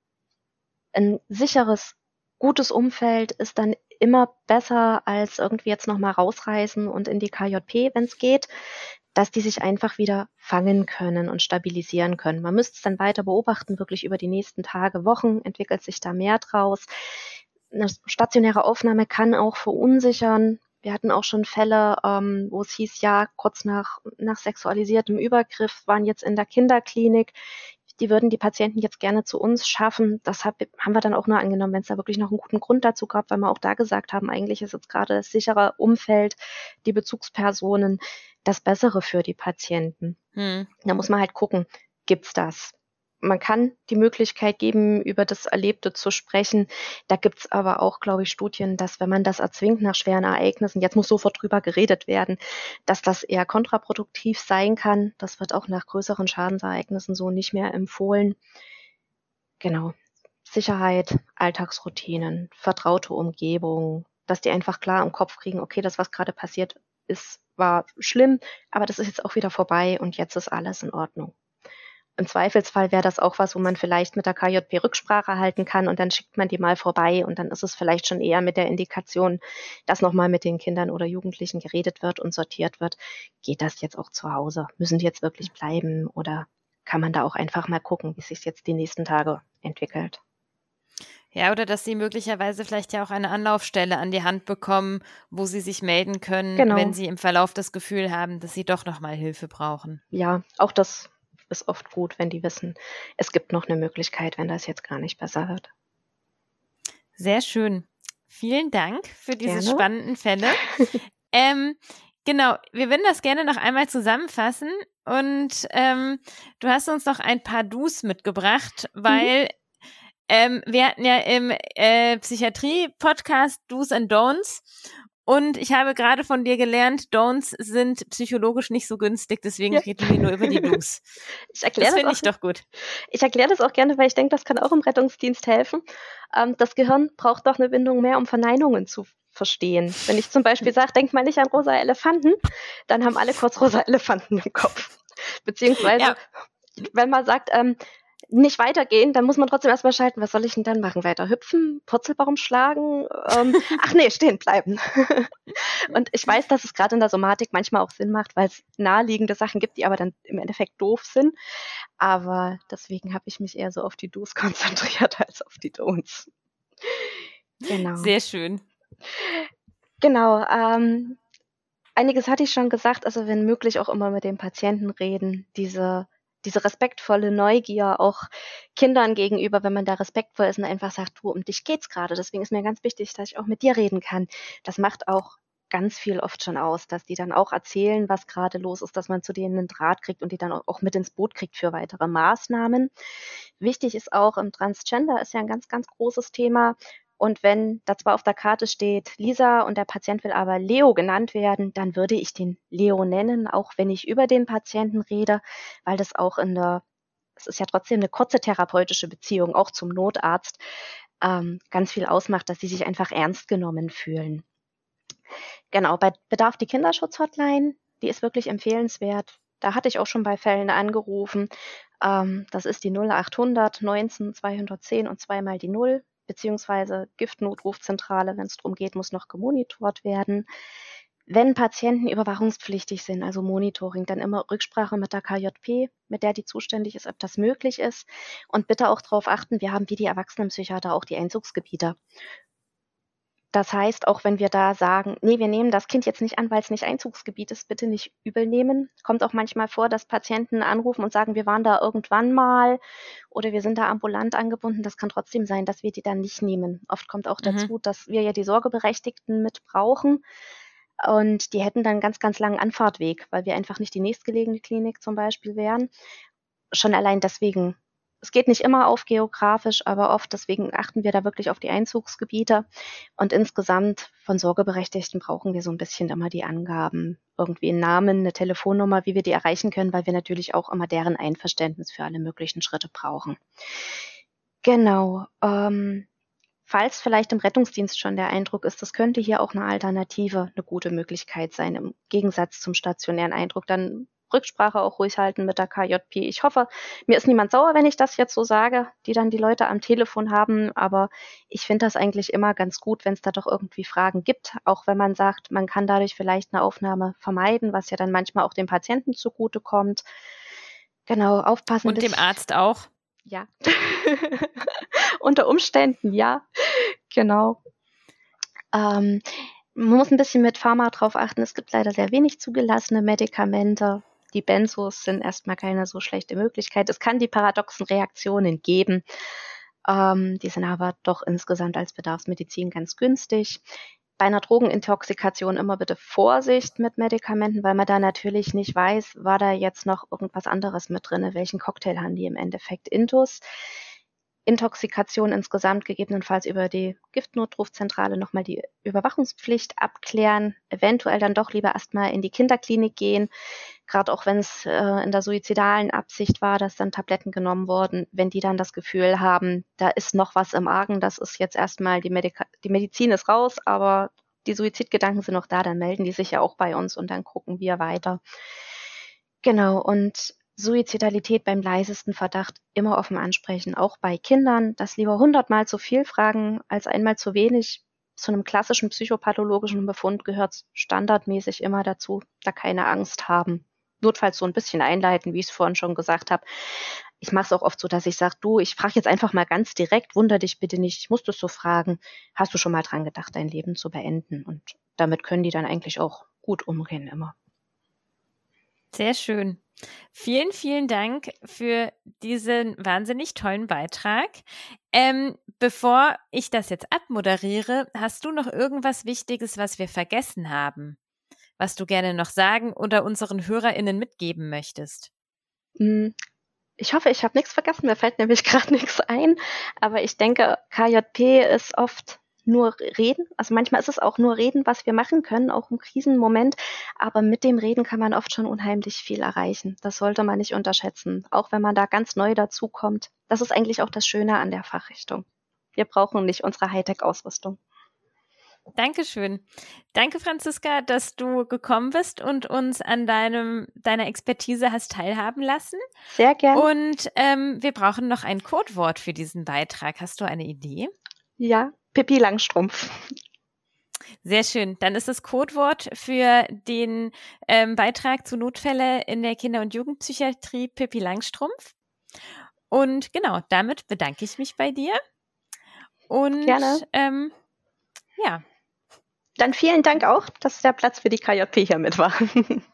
Ein sicheres, gutes Umfeld ist dann immer besser als irgendwie jetzt nochmal rausreißen und in die K J P, wenn es geht, dass die sich einfach wieder fangen können und stabilisieren können. Man müsste es dann weiter beobachten, wirklich über die nächsten Tage, Wochen entwickelt sich da mehr draus. Eine stationäre Aufnahme kann auch verunsichern. Wir hatten auch schon Fälle, ähm, wo es hieß, ja, kurz nach, nach sexualisiertem Übergriff waren jetzt in der Kinderklinik. Die würden die Patienten jetzt gerne zu uns schaffen. Das hab, haben wir dann auch nur angenommen, wenn es da wirklich noch einen guten Grund dazu gab, weil wir auch da gesagt haben, eigentlich ist jetzt gerade das sichere Umfeld, die Bezugspersonen, das Bessere für die Patienten. Hm. Da muss man halt gucken, gibt's das? Man kann die Möglichkeit geben, über das Erlebte zu sprechen. Da gibt's aber auch, glaube ich, Studien, dass wenn man das erzwingt nach schweren Ereignissen, jetzt muss sofort drüber geredet werden, dass das eher kontraproduktiv sein kann. Das wird auch nach größeren Schadensereignissen so nicht mehr empfohlen. Genau. Sicherheit, Alltagsroutinen, vertraute Umgebung, dass die einfach klar im Kopf kriegen, okay, das, was gerade passiert ist, war schlimm, aber das ist jetzt auch wieder vorbei und jetzt ist alles in Ordnung. Im Zweifelsfall wäre das auch was, wo man vielleicht mit der K J P Rücksprache halten kann und dann schickt man die mal vorbei und dann ist es vielleicht schon eher mit der Indikation, dass nochmal mit den Kindern oder Jugendlichen geredet wird und sortiert wird. Geht das jetzt auch zu Hause? Müssen die jetzt wirklich bleiben oder kann man da auch einfach mal gucken, wie es sich jetzt die nächsten Tage entwickelt? Ja, oder dass sie möglicherweise vielleicht ja auch eine Anlaufstelle an die Hand bekommen, wo sie sich melden können, genau, wenn sie im Verlauf das Gefühl haben, dass sie doch nochmal Hilfe brauchen. Ja, auch das ist oft gut, wenn die wissen, es gibt noch eine Möglichkeit, wenn das jetzt gar nicht besser wird. Sehr schön. Vielen Dank für diese Gerne. spannenden Fälle. ähm, genau, wir würden das gerne noch einmal zusammenfassen und ähm, du hast uns noch ein paar Do's mitgebracht, weil mhm. ähm, wir hatten ja im äh, Psychiatrie-Podcast Do's and Don'ts. Und ich habe gerade von dir gelernt, Don'ts sind psychologisch nicht so günstig, deswegen ja. reden wir nur über die Do's. Ich erkläre das das finde ich doch gut. Ich erkläre das auch gerne, weil ich denke, das kann auch im Rettungsdienst helfen. Ähm, das Gehirn braucht doch eine Bindung mehr, um Verneinungen zu verstehen. Wenn ich zum Beispiel sage, denk mal nicht an rosa Elefanten, dann haben alle kurz rosa Elefanten im Kopf. Beziehungsweise, ja. wenn man sagt, ähm, nicht weitergehen, dann muss man trotzdem erstmal schalten, was soll ich denn dann machen? Weiter hüpfen, Purzelbaum schlagen? Ähm, ach nee, stehen bleiben. Und ich weiß, dass es gerade in der Somatik manchmal auch Sinn macht, weil es naheliegende Sachen gibt, die aber dann im Endeffekt doof sind. Aber deswegen habe ich mich eher so auf die Do's konzentriert als auf die Don'ts. Genau. Sehr schön. Genau. Ähm, einiges hatte ich schon gesagt, also wenn möglich auch immer mit dem Patienten reden, diese diese respektvolle Neugier auch Kindern gegenüber, wenn man da respektvoll ist und einfach sagt, du, um dich geht's gerade. Deswegen ist mir ganz wichtig, dass ich auch mit dir reden kann. Das macht auch ganz viel oft schon aus, dass die dann auch erzählen, was gerade los ist, dass man zu denen einen Draht kriegt und die dann auch mit ins Boot kriegt für weitere Maßnahmen. Wichtig ist auch, im Transgender ist ja ein ganz, ganz großes Thema. Und wenn da zwar auf der Karte steht Lisa und der Patient will aber Leo genannt werden, dann würde ich den Leo nennen, auch wenn ich über den Patienten rede, weil das auch in der, es ist ja trotzdem eine kurze therapeutische Beziehung, auch zum Notarzt, ähm, ganz viel ausmacht, dass sie sich einfach ernst genommen fühlen. Genau, bei Bedarf die Kinderschutz-Hotline, die ist wirklich empfehlenswert. Da hatte ich auch schon bei Fällen angerufen. Ähm, das ist die null achthundert neunzehn zweihundertzehn und zweimal die Null, beziehungsweise Giftnotrufzentrale, wenn es darum geht, muss noch gemonitort werden. Wenn Patienten überwachungspflichtig sind, also Monitoring, dann immer Rücksprache mit der K J P, mit der die zuständig ist, ob das möglich ist. Und bitte auch darauf achten, wir haben wie die Erwachsenenpsychiater auch die Einzugsgebiete. Das heißt, auch wenn wir da sagen, nee, wir nehmen das Kind jetzt nicht an, weil es nicht Einzugsgebiet ist, bitte nicht übel nehmen. Kommt auch manchmal vor, dass Patienten anrufen und sagen, wir waren da irgendwann mal oder wir sind da ambulant angebunden. Das kann trotzdem sein, dass wir die dann nicht nehmen. Oft kommt auch dazu, Mhm. dass wir ja die Sorgeberechtigten mit brauchen und die hätten dann einen ganz, ganz langen Anfahrtweg, weil wir einfach nicht die nächstgelegene Klinik zum Beispiel wären. Schon allein deswegen. Es geht nicht immer auf geografisch, aber oft, deswegen achten wir da wirklich auf die Einzugsgebiete. Und insgesamt von Sorgeberechtigten brauchen wir so ein bisschen immer die Angaben, irgendwie einen Namen, eine Telefonnummer, wie wir die erreichen können, weil wir natürlich auch immer deren Einverständnis für alle möglichen Schritte brauchen. Genau. Ähm, falls vielleicht im Rettungsdienst schon der Eindruck ist, das könnte hier auch eine Alternative, eine gute Möglichkeit sein, im Gegensatz zum stationären Eindruck, dann Rücksprache auch ruhig halten mit der K J P. Ich hoffe, mir ist niemand sauer, wenn ich das jetzt so sage, die dann die Leute am Telefon haben, aber ich finde das eigentlich immer ganz gut, wenn es da doch irgendwie Fragen gibt, auch wenn man sagt, man kann dadurch vielleicht eine Aufnahme vermeiden, was ja dann manchmal auch dem Patienten zugutekommt. Genau, aufpassen. Und dem Arzt auch? Ja. Unter Umständen, ja. Genau. Ähm, man muss ein bisschen mit Pharma drauf achten. Es gibt leider sehr wenig zugelassene Medikamente. Die Benzos sind erstmal keine so schlechte Möglichkeit. Es kann die paradoxen Reaktionen geben. Ähm, die sind aber doch insgesamt als Bedarfsmedizin ganz günstig. Bei einer Drogenintoxikation immer bitte Vorsicht mit Medikamenten, weil man da natürlich nicht weiß, war da jetzt noch irgendwas anderes mit drin, welchen Cocktail haben die im Endeffekt intus. Intoxikation insgesamt gegebenenfalls über die Giftnotrufzentrale nochmal die Überwachungspflicht abklären, eventuell dann doch lieber erstmal in die Kinderklinik gehen, gerade auch wenn es äh, in der suizidalen Absicht war, dass dann Tabletten genommen wurden, wenn die dann das Gefühl haben, da ist noch was im Argen, das ist jetzt erstmal, die, Medika- die Medizin ist raus, aber die Suizidgedanken sind noch da, dann melden die sich ja auch bei uns und dann gucken wir weiter. Genau, und Suizidalität beim leisesten Verdacht immer offen ansprechen, auch bei Kindern. Das lieber hundertmal zu viel fragen als einmal zu wenig. Zu einem klassischen psychopathologischen Befund gehört standardmäßig immer dazu, da keine Angst haben. Notfalls so ein bisschen einleiten, wie ich es vorhin schon gesagt habe. Ich mache es auch oft so, dass ich sage, du, ich frage jetzt einfach mal ganz direkt, wunder dich bitte nicht, ich muss das so fragen, hast du schon mal dran gedacht, dein Leben zu beenden? Und damit können die dann eigentlich auch gut umgehen immer. Sehr schön. Vielen, vielen Dank für diesen wahnsinnig tollen Beitrag. Ähm, bevor ich das jetzt abmoderiere, hast du noch irgendwas Wichtiges, was wir vergessen haben, was du gerne noch sagen oder unseren HörerInnen mitgeben möchtest? Ich hoffe, ich habe nichts vergessen, mir fällt nämlich gerade nichts ein, aber ich denke, K J P ist oft nur Reden, also manchmal ist es auch nur Reden, was wir machen können, auch im Krisenmoment, aber mit dem Reden kann man oft schon unheimlich viel erreichen. Das sollte man nicht unterschätzen, auch wenn man da ganz neu dazukommt. Das ist eigentlich auch das Schöne an der Fachrichtung. Wir brauchen nicht unsere Hightech-Ausrüstung. Dankeschön. Danke, Franziska, dass du gekommen bist und uns an deinem, deiner Expertise hast teilhaben lassen. Sehr gerne. Und ähm, wir brauchen noch ein Codewort für diesen Beitrag. Hast du eine Idee? Ja, Pippi Langstrumpf. Sehr schön. Dann ist das Codewort für den ähm, Beitrag zu Notfälle in der Kinder- und Jugendpsychiatrie Pippi Langstrumpf. Und genau, damit bedanke ich mich bei dir. Und Gerne. Ähm, ja. Dann vielen Dank auch, dass der Platz für die K J P hier mit war.